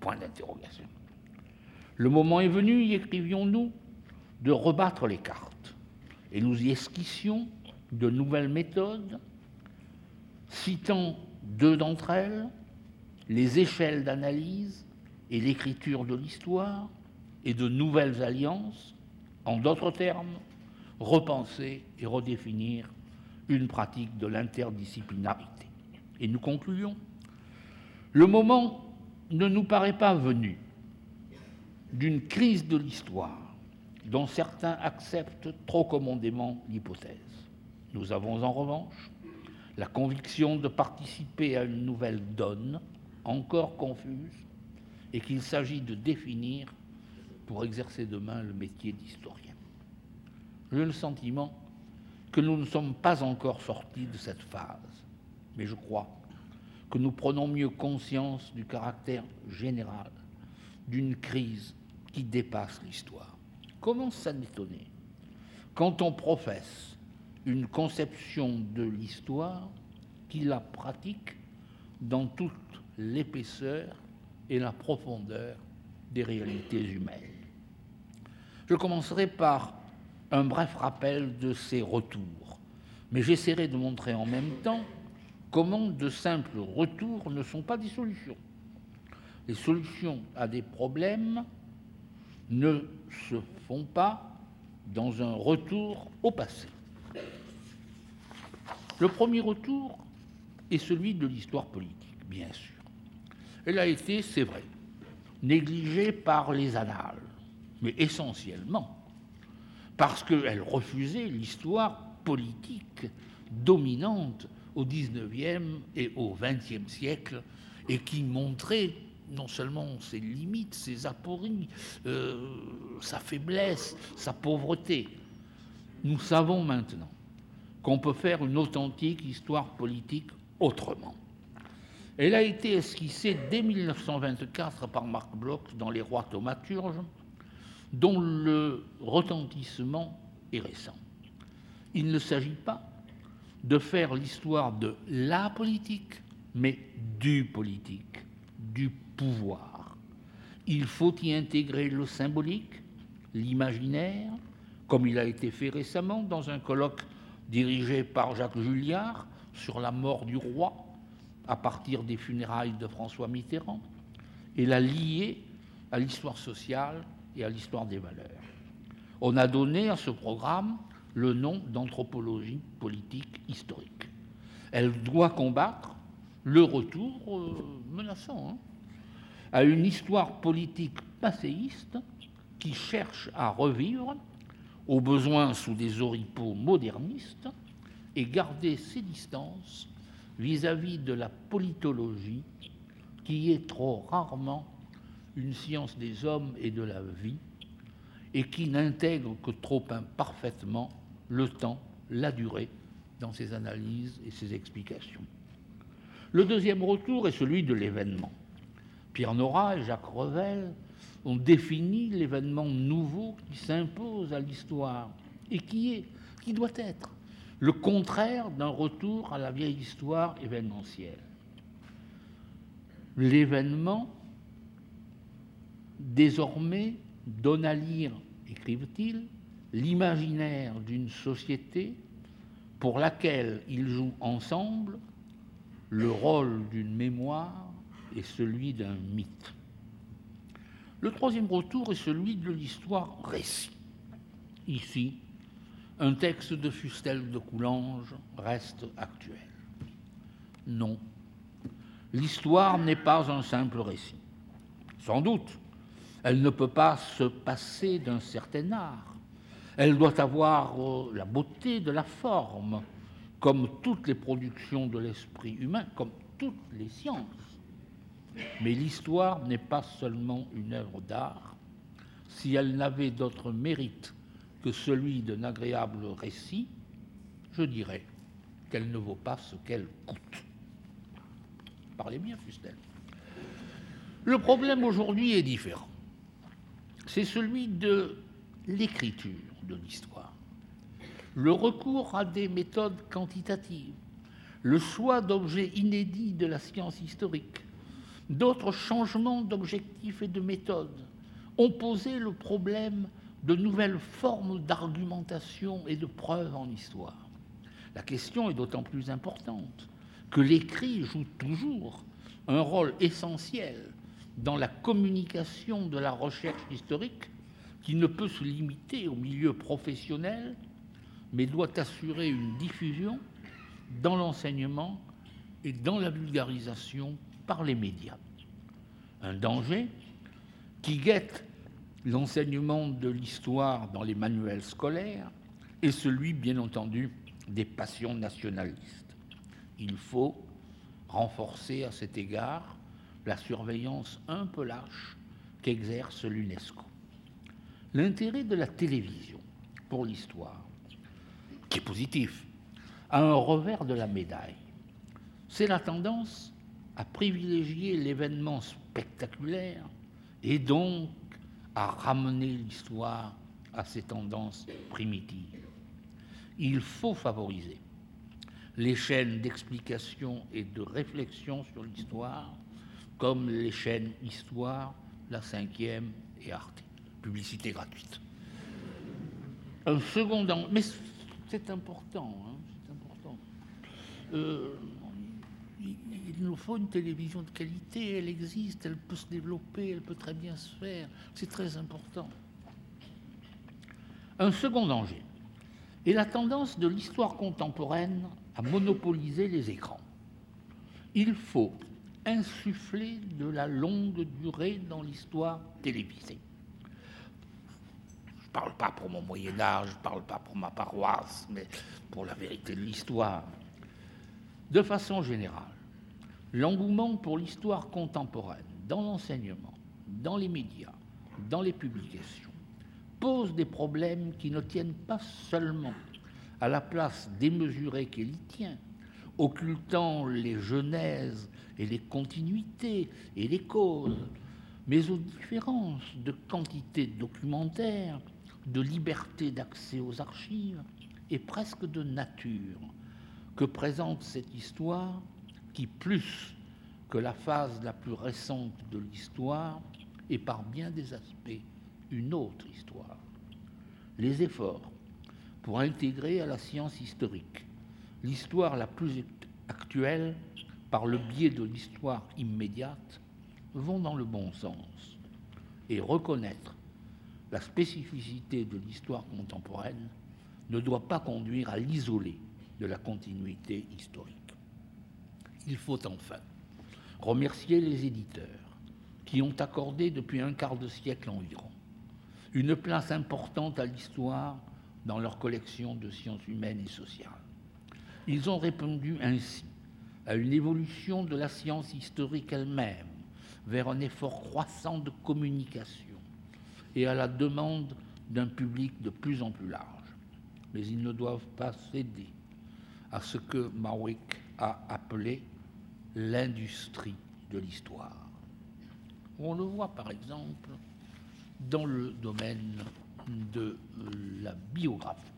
Le moment est venu, y écrivions-nous, de rebattre les cartes, et nous y esquissions de nouvelles méthodes, citant deux d'entre elles, les échelles d'analyse et l'écriture de l'histoire, et de nouvelles alliances, en d'autres termes, repenser et redéfinir une pratique de l'interdisciplinarité. Et nous concluons, le moment ne nous paraît pas venu d'une crise de l'histoire dont certains acceptent trop commodément l'hypothèse. Nous avons en revanche la conviction de participer à une nouvelle donne, encore confuse, et qu'il s'agit de définir pour exercer demain le métier d'historien. J'ai le sentiment que nous ne sommes pas encore sortis de cette phase, mais je crois que nous prenons mieux conscience du caractère général d'une crise qui dépasse l'histoire. Comment s'en étonner quand on professe une conception de l'histoire qui la pratique dans toute l'épaisseur et la profondeur des réalités humaines. Je commencerai par un bref rappel de ces retours, mais j'essaierai de montrer en même temps comment de simples retours ne sont pas des solutions. Les solutions à des problèmes ne se font pas dans un retour au passé. Le premier retour est celui de l'histoire politique, bien sûr. Elle a été, c'est vrai, négligée par les annales, mais essentiellement parce qu'elle refusait l'histoire politique dominante au XIXe et au XXe siècle et qui montrait non seulement ses limites, ses apories, sa faiblesse, sa pauvreté. Nous savons maintenant qu'on peut faire une authentique histoire politique autrement. Elle a été esquissée dès 1924 par Marc Bloch dans Les Rois thaumaturges, dont le retentissement est récent. Il ne s'agit pas de faire l'histoire de la politique, mais du politique, du pouvoir. Il faut y intégrer le symbolique, l'imaginaire, comme il a été fait récemment dans un colloque dirigé par Jacques Julliard sur la mort du roi à partir des funérailles de François Mitterrand, et la lier à l'histoire sociale et à l'histoire des valeurs. On a donné à ce programme le nom d'anthropologie politique historique. Elle doit combattre le retour menaçant à une histoire politique passéiste qui cherche à revivre, au besoin sous des oripeaux modernistes, et garder ses distances vis-à-vis de la politologie qui est trop rarement une science des hommes et de la vie et qui n'intègre que trop imparfaitement le temps, la durée dans ses analyses et ses explications. Le deuxième retour est celui de l'événement. Pierre Nora et Jacques Revel ont défini l'événement nouveau qui s'impose à l'histoire et qui doit être le contraire d'un retour à la vieille histoire événementielle. L'événement désormais donne à lire, écrivent-ils, l'imaginaire d'une société pour laquelle ils jouent ensemble le rôle d'une mémoire et celui d'un mythe. Le troisième retour est celui de l'histoire récit. Ici, un texte de Fustel de Coulanges reste actuel. Non, l'histoire n'est pas un simple récit. Sans doute, elle ne peut pas se passer d'un certain art. Elle doit avoir la beauté de la forme, comme toutes les productions de l'esprit humain, comme toutes les sciences. Mais l'histoire n'est pas seulement une œuvre d'art. Si elle n'avait d'autre mérite que celui d'un agréable récit, je dirais qu'elle ne vaut pas ce qu'elle coûte. Parlez bien, Fustel. Le problème aujourd'hui est différent. C'est celui de l'écriture de l'histoire. Le recours à des méthodes quantitatives, le choix d'objets inédits de la science historique, d'autres changements d'objectifs et de méthodes ont posé le problème de nouvelles formes d'argumentation et de preuve en histoire. La question est d'autant plus importante que l'écrit joue toujours un rôle essentiel dans la communication de la recherche historique qui ne peut se limiter au milieu professionnel, mais doit assurer une diffusion dans l'enseignement et dans la vulgarisation par les médias. Un danger qui guette l'enseignement de l'histoire dans les manuels scolaires est celui, bien entendu, des passions nationalistes. Il faut renforcer à cet égard la surveillance un peu lâche qu'exerce l'UNESCO. L'intérêt de la télévision pour l'histoire, qui est positif, a un revers de la médaille. C'est la tendance à privilégier l'événement spectaculaire et donc à ramener l'histoire à ses tendances primitives. Il faut favoriser les chaînes d'explication et de réflexion sur l'histoire, comme les chaînes Histoire, La Cinquième et Arte. Publicité gratuite. Un second mais c'est important, hein, c'est important. Il nous faut une télévision de qualité, elle existe, elle peut se développer, elle peut très bien se faire, c'est très important. Un second danger est la tendance de l'histoire contemporaine à monopoliser les écrans. Il faut insuffler de la longue durée dans l'histoire télévisée. Je ne parle pas pour mon Moyen-Âge, je ne parle pas pour ma paroisse, mais pour la vérité de l'histoire. De façon générale, l'engouement pour l'histoire contemporaine, dans l'enseignement, dans les médias, dans les publications, pose des problèmes qui ne tiennent pas seulement à la place démesurée qu'elle y tient, occultant les genèses et les continuités et les causes, mais aux différences de quantité documentaire, de liberté d'accès aux archives et presque de nature que présente cette histoire qui, plus que la phase la plus récente de l'histoire, est par bien des aspects une autre histoire. Les efforts pour intégrer à la science historique l'histoire la plus actuelle par le biais de l'histoire immédiate vont dans le bon sens, et reconnaître la spécificité de l'histoire contemporaine ne doit pas conduire à l'isoler de la continuité historique. Il faut enfin remercier les éditeurs qui ont accordé depuis un quart de siècle environ une place importante à l'histoire dans leur collection de sciences humaines et sociales. Ils ont répondu ainsi à une évolution de la science historique elle-même vers un effort croissant de communication et à la demande d'un public de plus en plus large. Mais ils ne doivent pas céder à ce que Mawick a appelé l'industrie de l'histoire. On le voit par exemple dans le domaine de la biographie.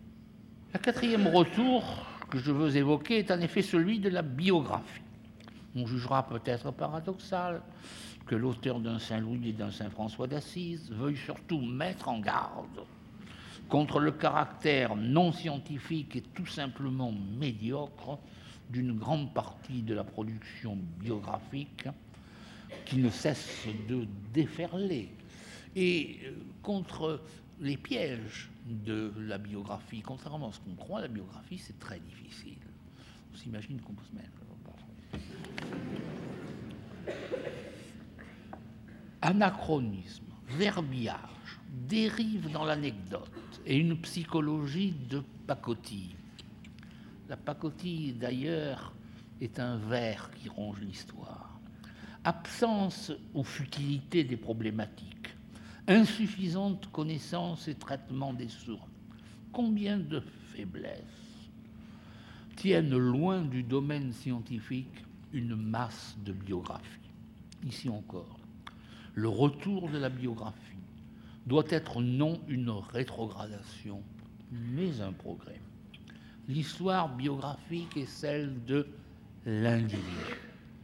Le quatrième retour que je veux évoquer est en effet celui de la biographie. On jugera peut-être paradoxal que l'auteur d'un Saint-Louis et d'un Saint-François d'Assise veuille surtout mettre en garde contre le caractère non scientifique et tout simplement médiocre d'une grande partie de la production biographique qui ne cesse de déferler, et contre les pièges de la biographie. Contrairement à ce qu'on croit, la biographie, c'est très difficile. On s'imagine qu'on peut se mettre. Anachronisme, verbiage, dérive dans l'anecdote et une psychologie de pacotille. La pacotille, d'ailleurs, est un ver qui ronge l'histoire. Absence ou futilité des problématiques, insuffisante connaissance et traitement des sources. Combien de faiblesses tiennent loin du domaine scientifique une masse de biographies. Ici encore, le retour de la biographie doit être non une rétrogradation, mais un progrès. L'histoire biographique est celle de l'individu.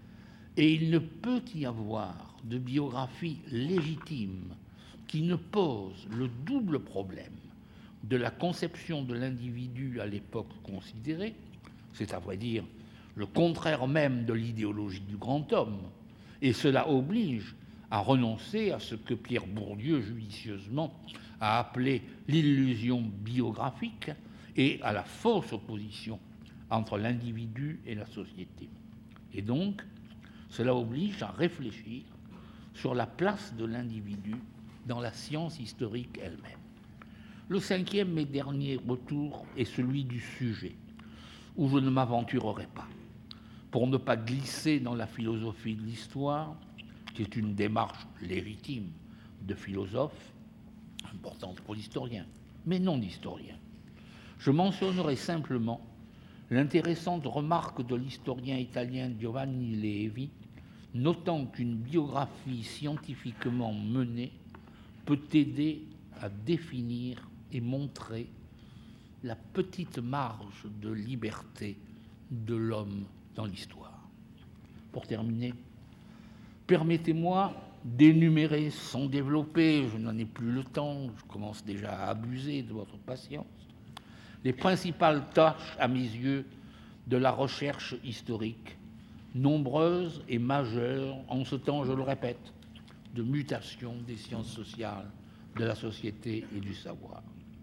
Et il ne peut y avoir de biographie légitime qui ne pose le double problème de la conception de l'individu à l'époque considérée, c'est à vrai dire le contraire même de l'idéologie du grand homme, et cela oblige à renoncer à ce que Pierre Bourdieu judicieusement a appelé l'illusion biographique et à la fausse opposition entre l'individu et la société. Et donc, cela oblige à réfléchir sur la place de l'individu dans la science historique elle-même. Le cinquième et dernier retour est celui du sujet, où je ne m'aventurerai pas, pour ne pas glisser dans la philosophie de l'histoire, qui est une démarche légitime de philosophe, importante pour l'historien, mais non d'historien. Je mentionnerai simplement l'intéressante remarque de l'historien italien Giovanni Levi, notant qu'une biographie scientifiquement menée peut aider à définir et montrer la petite marge de liberté de l'homme dans l'histoire. Pour terminer, permettez-moi d'énumérer sans développer, je n'en ai plus le temps, je commence déjà à abuser de votre patience, les principales tâches, à mes yeux, de la recherche historique, nombreuses et majeures en ce temps, je le répète, de mutation des sciences sociales, de la société et du savoir.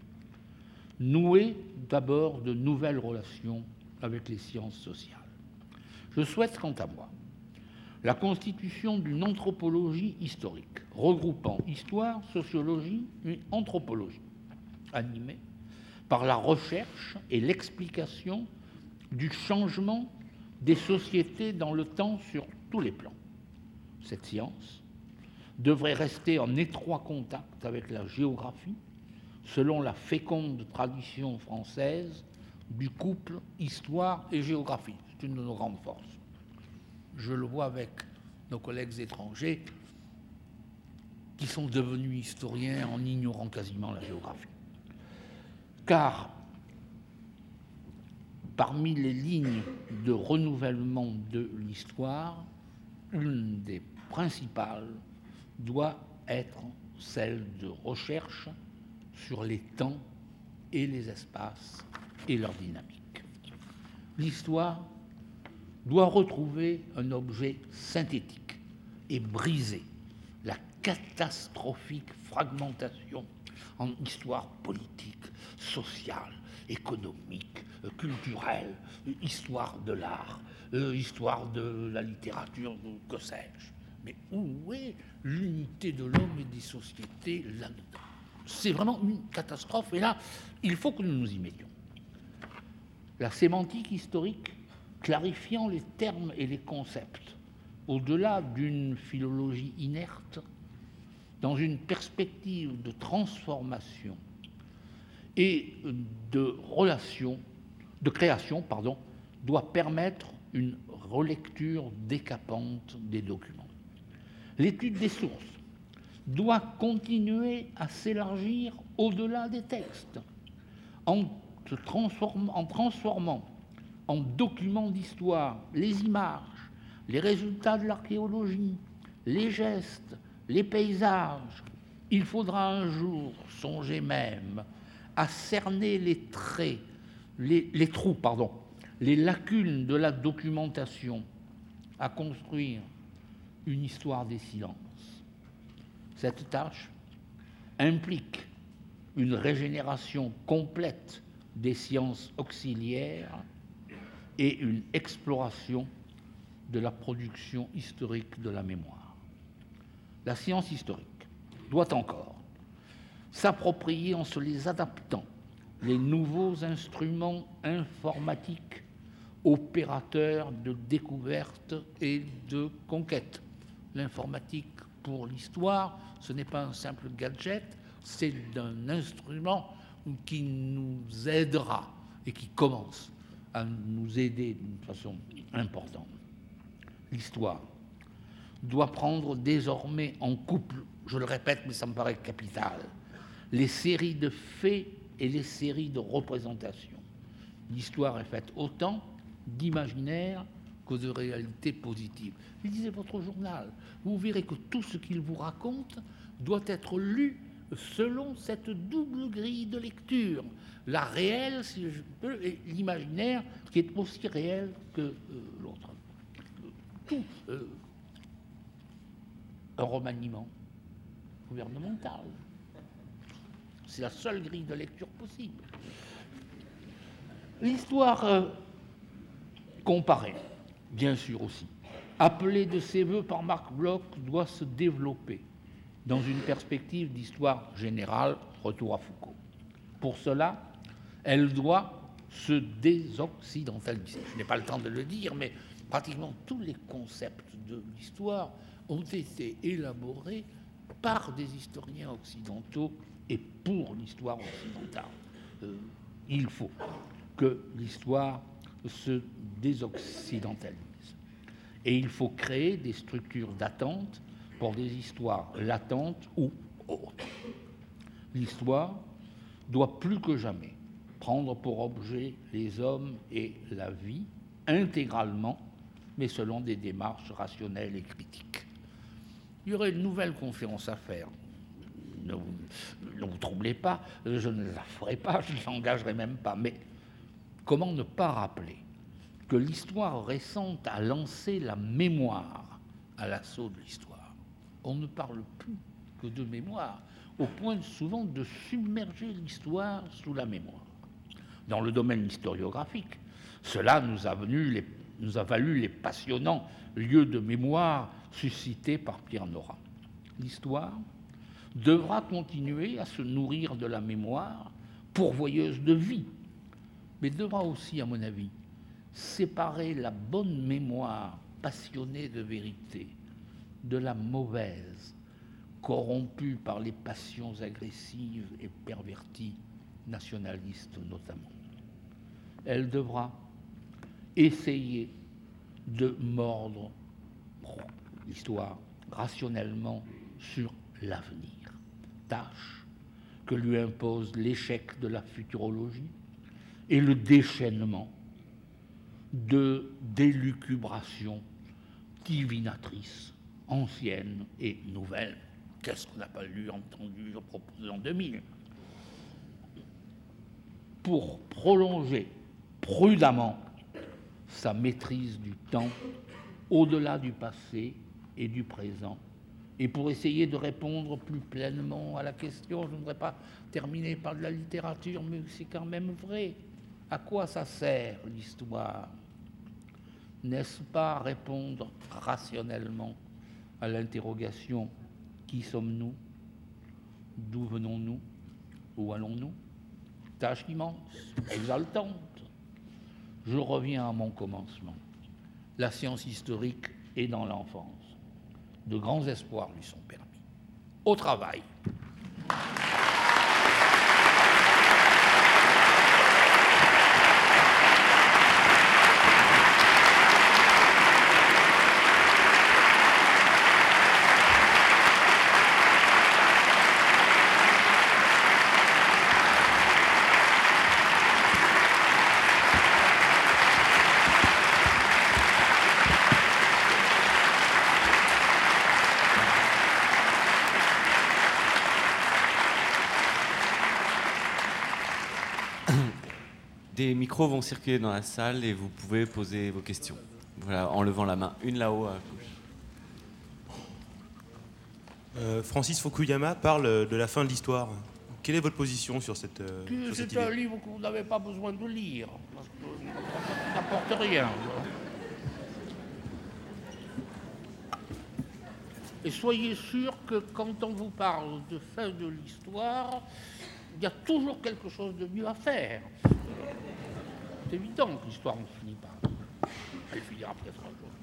Nouer d'abord de nouvelles relations avec les sciences sociales. Je souhaite, quant à moi, la constitution d'une anthropologie historique, regroupant histoire, sociologie et anthropologie, animée par la recherche et l'explication du changement des sociétés dans le temps sur tous les plans. Cette science devrait rester en étroit contact avec la géographie, selon la féconde tradition française du couple histoire et géographie. C'est une de nos grandes forces. Je le vois avec nos collègues étrangers qui sont devenus historiens en ignorant quasiment la géographie. Car parmi les lignes de renouvellement de l'histoire, une des principales doit être celle de recherche sur les temps et les espaces et leur dynamique. L'histoire doit retrouver un objet synthétique et briser la catastrophique fragmentation en histoire politique, sociale, économique, culturelle, histoire de l'art, histoire de la littérature, que sais-je. Mais où est l'unité de l'homme et des sociétés là-dedans? C'est vraiment une catastrophe, et là, il faut que nous nous y mettions. La sémantique historique, clarifiant les termes et les concepts, au-delà d'une philologie inerte, dans une perspective de transformation et de création, doit permettre une relecture décapante des documents. L'étude des sources doit continuer à s'élargir au-delà des textes, en transformant en documents d'histoire les images, les résultats de l'archéologie, les gestes, les paysages. Il faudra un jour songer même à cerner les traits, les trous, les lacunes de la documentation, à construire une histoire des silences. Cette tâche implique une régénération complète des sciences auxiliaires et une exploration de la production historique de la mémoire. La science historique doit encore s'approprier, en se les adaptant, les nouveaux instruments informatiques opérateurs de découverte et de conquête. L'informatique pour l'histoire, ce n'est pas un simple gadget, c'est un instrument qui nous aidera et qui commence à nous aider d'une façon importante. L'histoire doit prendre désormais en couple, je le répète, mais ça me paraît capital, les séries de faits et les séries de représentations. L'histoire est faite autant d'imaginaire que de réalité positive. Lisez votre journal, vous verrez que tout ce qu'il vous raconte doit être lu selon cette double grille de lecture. La réelle, si je peux, et l'imaginaire, qui est aussi réel que l'autre. Tout un remaniement gouvernemental. C'est la seule grille de lecture possible. L'histoire comparée, bien sûr aussi, appelée de ses voeux par Marc Bloch, doit se développer dans une perspective d'histoire générale, retour à Foucault. Pour cela, elle doit se désoccidentaliser. Je n'ai pas le temps de le dire, mais pratiquement tous les concepts de l'histoire ont été élaborés par des historiens occidentaux et pour l'histoire occidentale. Il faut que l'histoire se désoccidentalise. Et il faut créer des structures d'attente pour des histoires latentes ou autres. L'histoire doit plus que jamais prendre pour objet les hommes et la vie intégralement, mais selon des démarches rationnelles et critiques. Il y aurait une nouvelle conférence à faire. Ne vous troublez pas, je ne la ferai pas, je ne l'engagerai même pas. Mais comment ne pas rappeler que l'histoire récente a lancé la mémoire à l'assaut de l'histoire? On ne parle plus que de mémoire, au point souvent de submerger l'histoire sous la mémoire. Dans le domaine historiographique, cela nous a valu les passionnants lieux de mémoire suscités par Pierre Nora. L'histoire devra continuer à se nourrir de la mémoire, pourvoyeuse de vie, mais devra aussi, à mon avis, séparer la bonne mémoire passionnée de vérité de la mauvaise, corrompue par les passions agressives et perverties, nationalistes notamment. Elle devra essayer de mordre l'histoire rationnellement sur l'avenir, tâche que lui impose l'échec de la futurologie et le déchaînement de d'élucubrations divinatrices, anciennes et nouvelles. Qu'est-ce qu'on n'a pas lu, entendu, proposé en 2000 ? Pour prolonger prudemment sa maîtrise du temps au-delà du passé et du présent, et pour essayer de répondre plus pleinement à la question, je ne voudrais pas terminer par de la littérature, mais c'est quand même vrai. À quoi ça sert l'histoire ? N'est-ce pas répondre rationnellement à l'interrogation « Qui sommes-nous ? D'où venons-nous ? Où allons-nous ?» Tâche immense, exaltante. Je reviens à mon commencement. La science historique est dans l'enfance. De grands espoirs lui sont permis. Au travail. Des micros vont circuler dans la salle et vous pouvez poser vos questions. Voilà, en levant la main. Une là-haut à gauche. Francis Fukuyama parle de la fin de l'histoire. Quelle est votre position sur cette idée ? C'est un livre que vous n'avez pas besoin de lire, parce que ça n'apporte rien. Et soyez sûr que quand on vous parle de fin de l'histoire, il y a toujours quelque chose de mieux à faire. C'est évident que l'histoire ne finit pas. Elle finira peut-être un jour.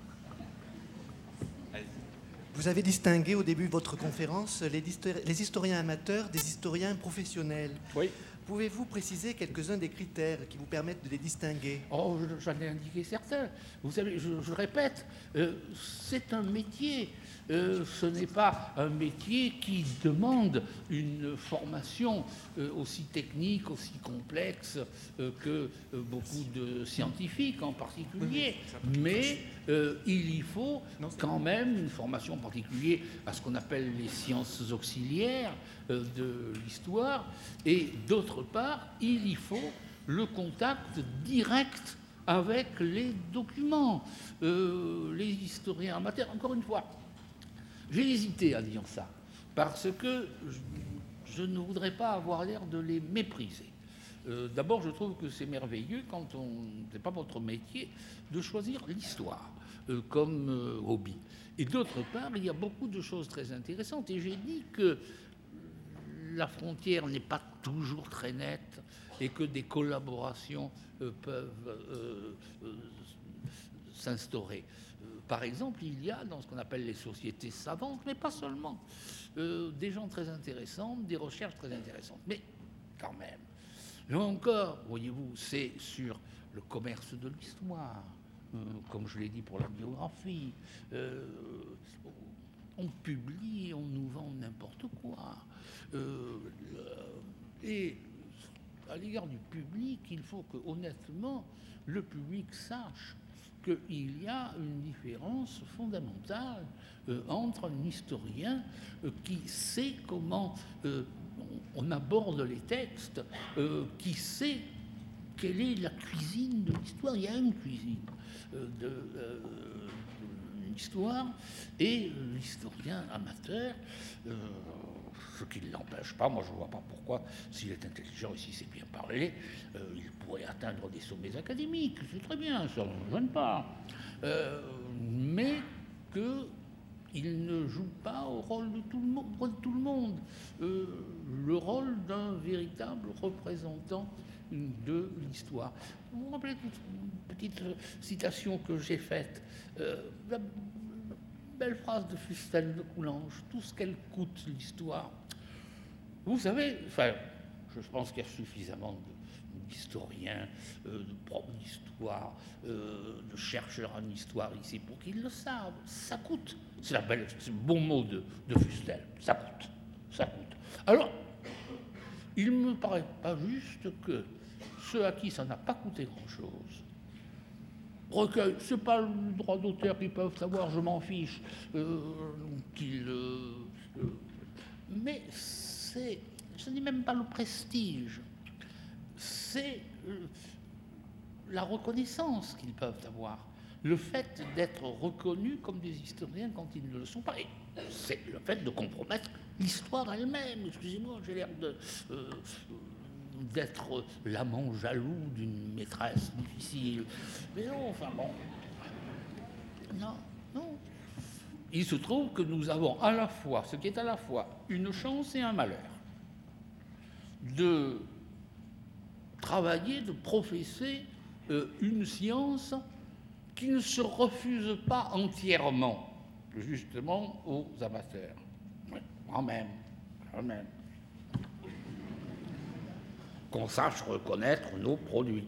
Vous avez distingué au début de votre conférence les historiens amateurs des historiens professionnels. Oui. Pouvez-vous préciser quelques-uns des critères qui vous permettent de les distinguer ? Oh, j'en ai indiqué certains. Vous savez, je répète, c'est un métier. Ce n'est pas un métier qui demande une formation aussi technique, aussi complexe que beaucoup de scientifiques en particulier. Mais il y faut quand même une formation en particulier à ce qu'on appelle les sciences auxiliaires de l'histoire. Et d'autre part, il y faut le contact direct avec les documents. Les historiens amateurs, encore une fois, j'ai hésité à dire ça, parce que je ne voudrais pas avoir l'air de les mépriser. D'abord, je trouve que c'est merveilleux, quand c'est pas votre métier, de choisir l'histoire comme hobby. Et d'autre part, il y a beaucoup de choses très intéressantes. Et j'ai dit que la frontière n'est pas toujours très nette et que des collaborations peuvent s'instaurer. Par exemple, il y a dans ce qu'on appelle les sociétés savantes, mais pas seulement, des gens très intéressants, des recherches très intéressantes. Mais quand même, là encore, voyez-vous, c'est sur le commerce de l'histoire, comme je l'ai dit pour la biographie. On publie, on nous vend n'importe quoi. Et à l'égard du public, il faut que, honnêtement, le public sache qu'il y a une différence fondamentale entre un historien qui sait comment on aborde les textes, qui sait quelle est la cuisine de l'histoire. Il y a une cuisine de l'histoire, et l'historien amateur, ce qui ne l'empêche pas, moi je ne vois pas pourquoi, s'il est intelligent et s'il sait bien parler, il pourrait atteindre des sommets académiques, c'est très bien, ça ne me gêne pas, mais qu'il ne joue pas au rôle de tout le monde, le rôle d'un véritable représentant de l'histoire. Vous vous rappelez une petite citation que j'ai faite, la belle phrase de Fustel de Coulanges, tout ce qu'elle coûte l'histoire. Vous savez, enfin, je pense qu'il y a suffisamment d'historiens, de profs d'histoire, de chercheurs en histoire ici pour qu'ils le savent. Ça coûte. C'est le bon mot de Fustel. Ça coûte. Ça coûte. Alors, il ne me paraît pas juste que ceux à qui ça n'a pas coûté grand-chose recueillent, c'est pas le droit d'auteur qu'ils peuvent savoir, je m'en fiche, mais ce n'est même pas le prestige, c'est la reconnaissance qu'ils peuvent avoir, le fait d'être reconnus comme des historiens quand ils ne le sont pas. Et c'est le fait de compromettre l'histoire elle-même. Excusez-moi, j'ai l'air d'être l'amant jaloux d'une maîtresse difficile. Mais non, enfin bon. Non. Il se trouve que nous avons à la fois, ce qui est à la fois une chance et un malheur, de travailler, de professer une science qui ne se refuse pas entièrement, justement, aux amateurs. Oui, quand même. Qu'on sache reconnaître nos produits.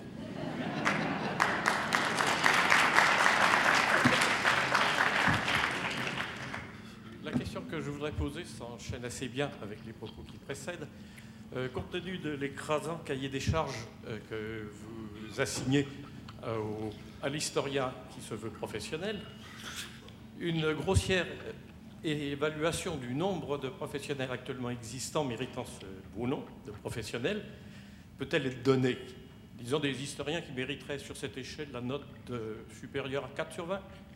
La question que je voudrais poser s'enchaîne assez bien avec les propos qui précèdent. Compte tenu de l'écrasant cahier des charges que vous assignez à l'historien qui se veut professionnel, une grossière évaluation du nombre de professionnels actuellement existants méritant ce beau nom de professionnels peut-elle être donnée disons, des historiens qui mériteraient sur cette échelle la note supérieure à 4 sur 20?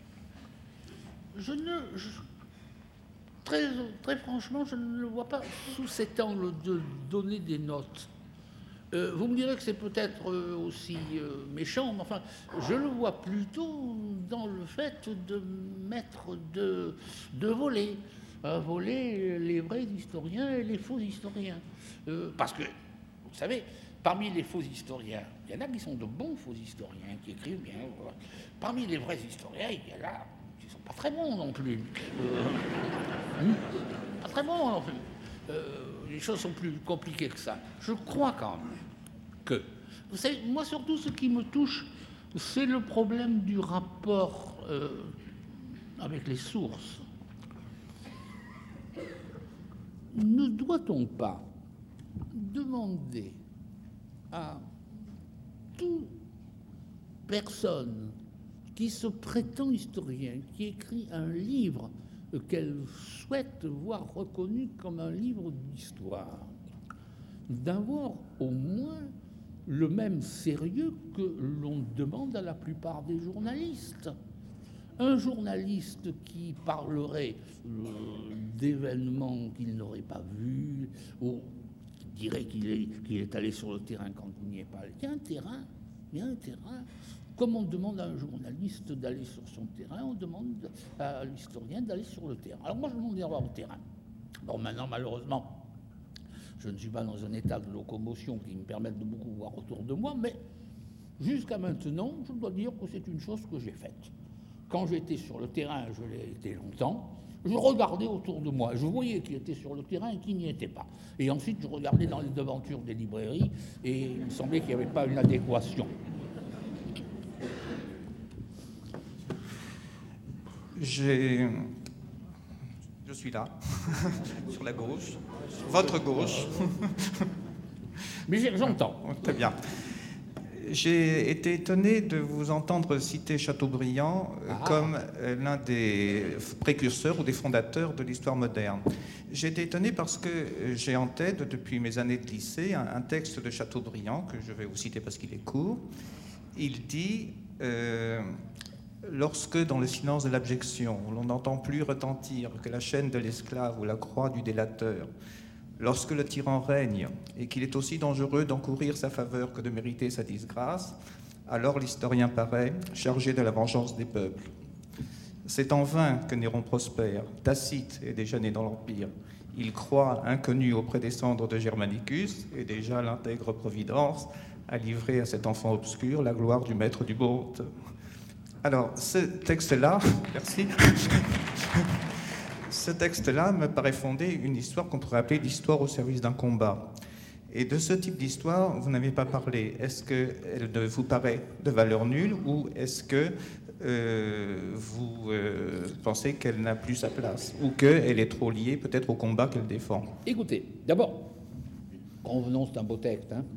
Très franchement, je ne le vois pas sous cet angle de donner des notes. Vous me direz que c'est peut-être aussi méchant, mais enfin, je le vois plutôt dans le fait de mettre de voler. Voler les vrais historiens et les faux historiens. Parce que, vous savez, parmi les faux historiens, il y en a qui sont de bons faux historiens, qui écrivent bien. Voilà. Parmi les vrais historiens, il y en a qui ne sont pas très bons non plus. Pas très bons non plus. Les choses sont plus compliquées que ça. Je crois quand même que... Vous savez, moi surtout, ce qui me touche, c'est le problème du rapport avec les sources. Ne doit-on pas demander à toute personne qui se prétend historien, qui écrit un livre qu'elle souhaite voir reconnu comme un livre d'histoire, d'avoir au moins le même sérieux que l'on demande à la plupart des journalistes? Un journaliste qui parlerait d'événements qu'il n'aurait pas vus, ou qui dirait qu'il est allé sur le terrain quand il n'y est pas allé. Il y a un terrain. Comme on demande à un journaliste d'aller sur son terrain, on demande à l'historien d'aller sur le terrain. Alors moi, je demande d'aller au terrain. Bon, maintenant, malheureusement, je ne suis pas dans un état de locomotion qui me permette de beaucoup voir autour de moi, mais jusqu'à maintenant, je dois dire que c'est une chose que j'ai faite. Quand j'étais sur le terrain, je l'ai été longtemps, je regardais autour de moi. Je voyais qui était sur le terrain et qui n'y était pas. Et ensuite, je regardais dans les devantures des librairies et il me semblait qu'il n'y avait pas une adéquation. Je suis là, sur la gauche, votre gauche. Mais j'entends. Très bien. J'ai été étonné de vous entendre citer Chateaubriand comme l'un des précurseurs ou des fondateurs de l'histoire moderne. J'ai été étonné parce que j'ai en tête, depuis mes années de lycée, un texte de Chateaubriand, que je vais vous citer parce qu'il est court. Il dit lorsque, dans le silence de l'abjection, l'on n'entend plus retentir que la chaîne de l'esclave ou la croix du délateur, lorsque le tyran règne et qu'il est aussi dangereux d'encourir sa faveur que de mériter sa disgrâce, alors l'historien paraît chargé de la vengeance des peuples. C'est en vain que Néron prospère. Tacite est déjà né dans l'Empire. Il croit inconnu auprès des cendres de Germanicus, et déjà l'intègre Providence a livré à cet enfant obscur la gloire du maître du monde. Alors, ce texte-là, merci. Ce texte-là me paraît fonder une histoire qu'on pourrait appeler l'histoire au service d'un combat. Et de ce type d'histoire, vous n'avez pas parlé. Est-ce qu'elle vous paraît de valeur nulle ou est-ce que vous pensez qu'elle n'a plus sa place ou qu'elle est trop liée peut-être au combat qu'elle défend? Écoutez, d'abord, convenons, c'est un beau texte. Hein.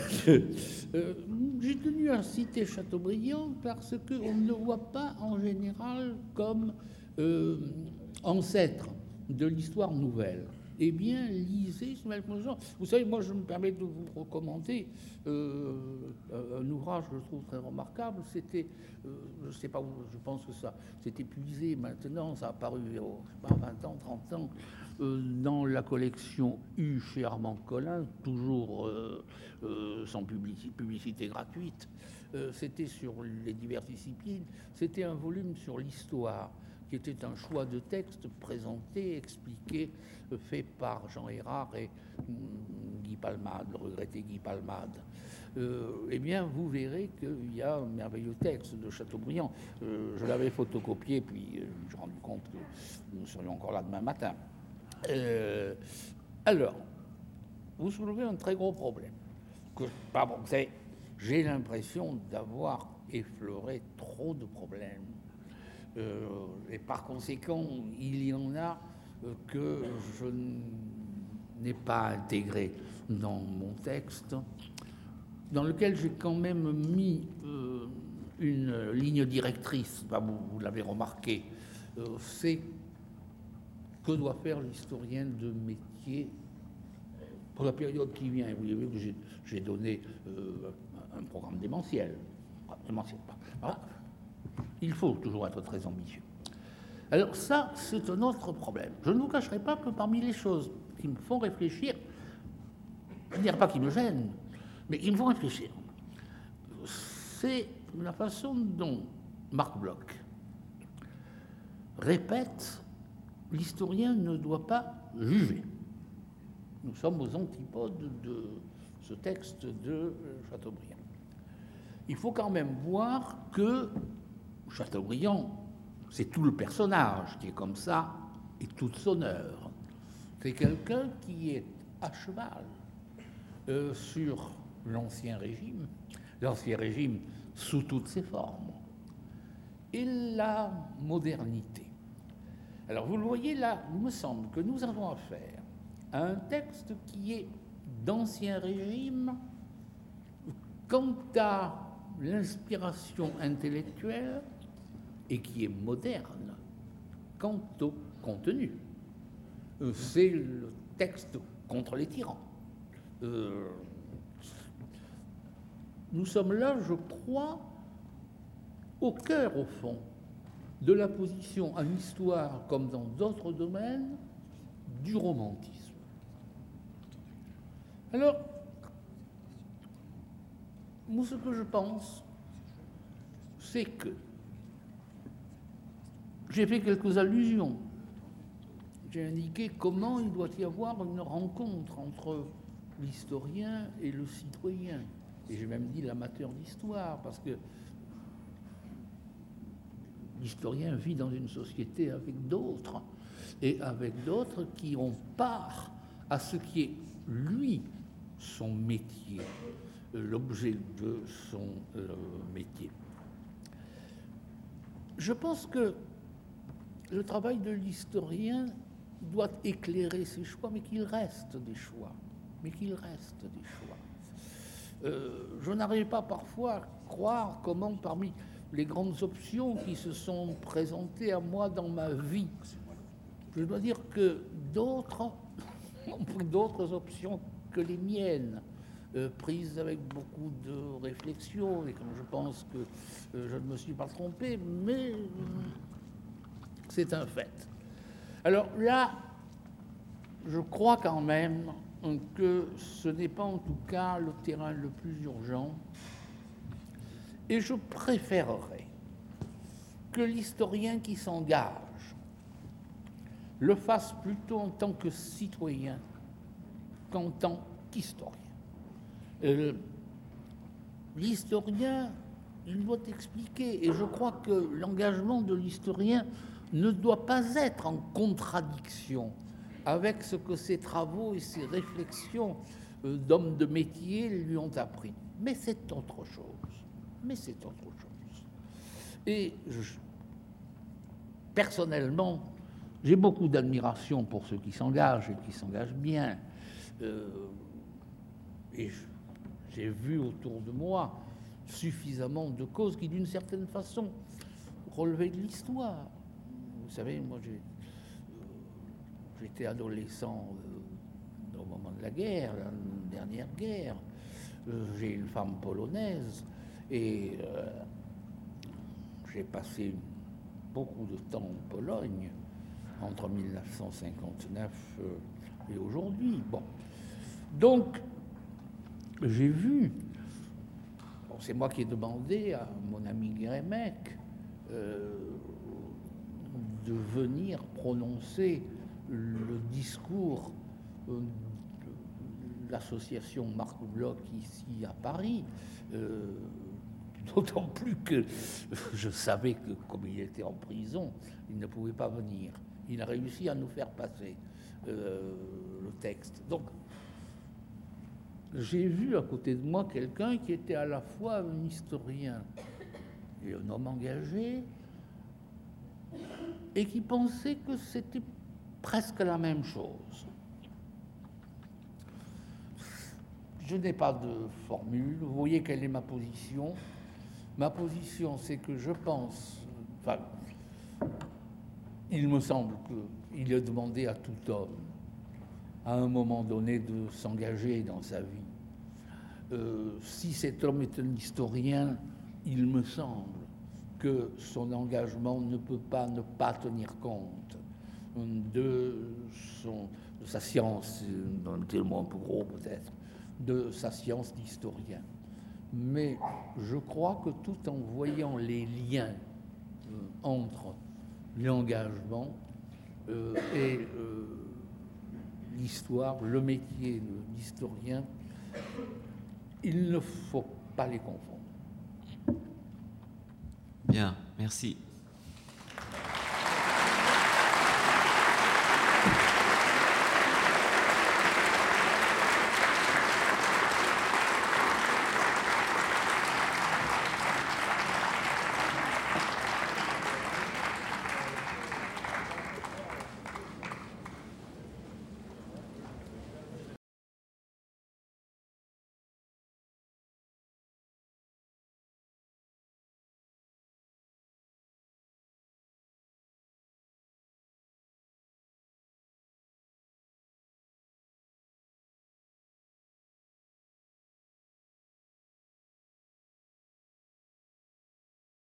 J'ai tenu à citer Chateaubriand parce qu'on ne le voit pas en général comme ancêtre de l'histoire nouvelle. Eh bien, lisez. Vous savez, moi, je me permets de vous recommander un ouvrage que je trouve très remarquable. C'était, je ne sais pas où, je pense que ça s'est épuisé maintenant, ça a apparu il y a 20 ans, 30 ans, dans la collection U chez Armand Collin, toujours sans publicité gratuite. C'était sur les diverses disciplines. C'était un volume sur l'histoire, qui était un choix de texte présenté, expliqué, fait par Jean Erard et Guy Palmade, le regretté Guy Palmade. Eh bien, vous verrez qu'il y a un merveilleux texte de Chateaubriand. Je l'avais photocopié, puis je me suis rendu compte que nous serions encore là demain matin. Alors, vous soulevez un très gros problème. Vous savez, j'ai l'impression d'avoir effleuré trop de problèmes. Et par conséquent, il y en a que je n'ai pas intégré dans mon texte, dans lequel j'ai quand même mis une ligne directrice. Vous l'avez remarqué, c'est que doit faire l'historien de métier pour la période qui vient. Vous avez vu que j'ai donné un programme démentiel. Voilà. Il faut toujours être très ambitieux. Alors ça, c'est un autre problème. Je ne vous cacherai pas que parmi les choses qui me font réfléchir, je ne dirais pas qui me gênent, mais qui me font réfléchir, c'est la façon dont Marc Bloch répète « l'historien ne doit pas juger ». Nous sommes aux antipodes de ce texte de Chateaubriand. Il faut quand même voir que Chateaubriand, c'est tout le personnage qui est comme ça et toute son œuvre. C'est quelqu'un qui est à cheval sur l'Ancien Régime sous toutes ses formes, et la modernité. Alors vous le voyez là, il me semble que nous avons affaire à un texte qui est d'Ancien Régime quant à l'inspiration intellectuelle et qui est moderne quant au contenu. C'est le texte contre les tyrans. Nous sommes là, je crois, au cœur, au fond, de la position en histoire, comme dans d'autres domaines, du romantisme. Alors, moi, ce que je pense, c'est que j'ai fait quelques allusions. J'ai indiqué comment il doit y avoir une rencontre entre l'historien et le citoyen. Et j'ai même dit l'amateur d'histoire, parce que l'historien vit dans une société avec d'autres, et avec d'autres qui ont part à ce qui est, lui, son métier, l'objet de son métier. Je pense que le travail de l'historien doit éclairer ses choix, mais qu'il reste des choix. Je n'arrive pas parfois à croire comment, parmi les grandes options qui se sont présentées à moi dans ma vie, je dois dire que d'autres ont pris d'autres options que les miennes, prises avec beaucoup de réflexion, et comme je pense que je ne me suis pas trompé, mais c'est un fait. Alors là, je crois quand même que ce n'est pas en tout cas le terrain le plus urgent, et je préférerais que l'historien qui s'engage le fasse plutôt en tant que citoyen qu'en tant qu'historien. L'historien, il doit expliquer, et je crois que l'engagement de l'historien ne doit pas être en contradiction avec ce que ses travaux et ses réflexions d'hommes de métier lui ont appris. Mais c'est autre chose. Et personnellement, j'ai beaucoup d'admiration pour ceux qui s'engagent et qui s'engagent bien. Et j'ai vu autour de moi suffisamment de causes qui, d'une certaine façon, relevaient de l'histoire. Vous savez, moi, j'étais adolescent au moment de la guerre, la dernière guerre. J'ai une femme polonaise et j'ai passé beaucoup de temps en Pologne entre 1959 et aujourd'hui. Bon. Donc, j'ai vu, bon, c'est moi qui ai demandé à mon ami Guérémec de venir prononcer le discours de l'association Marc Bloch ici à Paris, d'autant plus que je savais que, comme il était en prison, il ne pouvait pas venir. Il a réussi à nous faire passer le texte. Donc, j'ai vu à côté de moi quelqu'un qui était à la fois un historien et un homme engagé, et qui pensait que c'était presque la même chose. Je n'ai pas de formule. Vous voyez quelle est ma position. Ma position, c'est que je pense, enfin, il me semble qu'il est demandé à tout homme, à un moment donné, de s'engager dans sa vie. Si cet homme est un historien, il me semble que son engagement ne peut pas ne pas tenir compte de sa science, un tel mot un peu gros peut-être, de sa science d'historien. Mais je crois que tout en voyant les liens entre l'engagement et l'histoire, le métier d'historien, il ne faut pas les confondre. Bien, merci.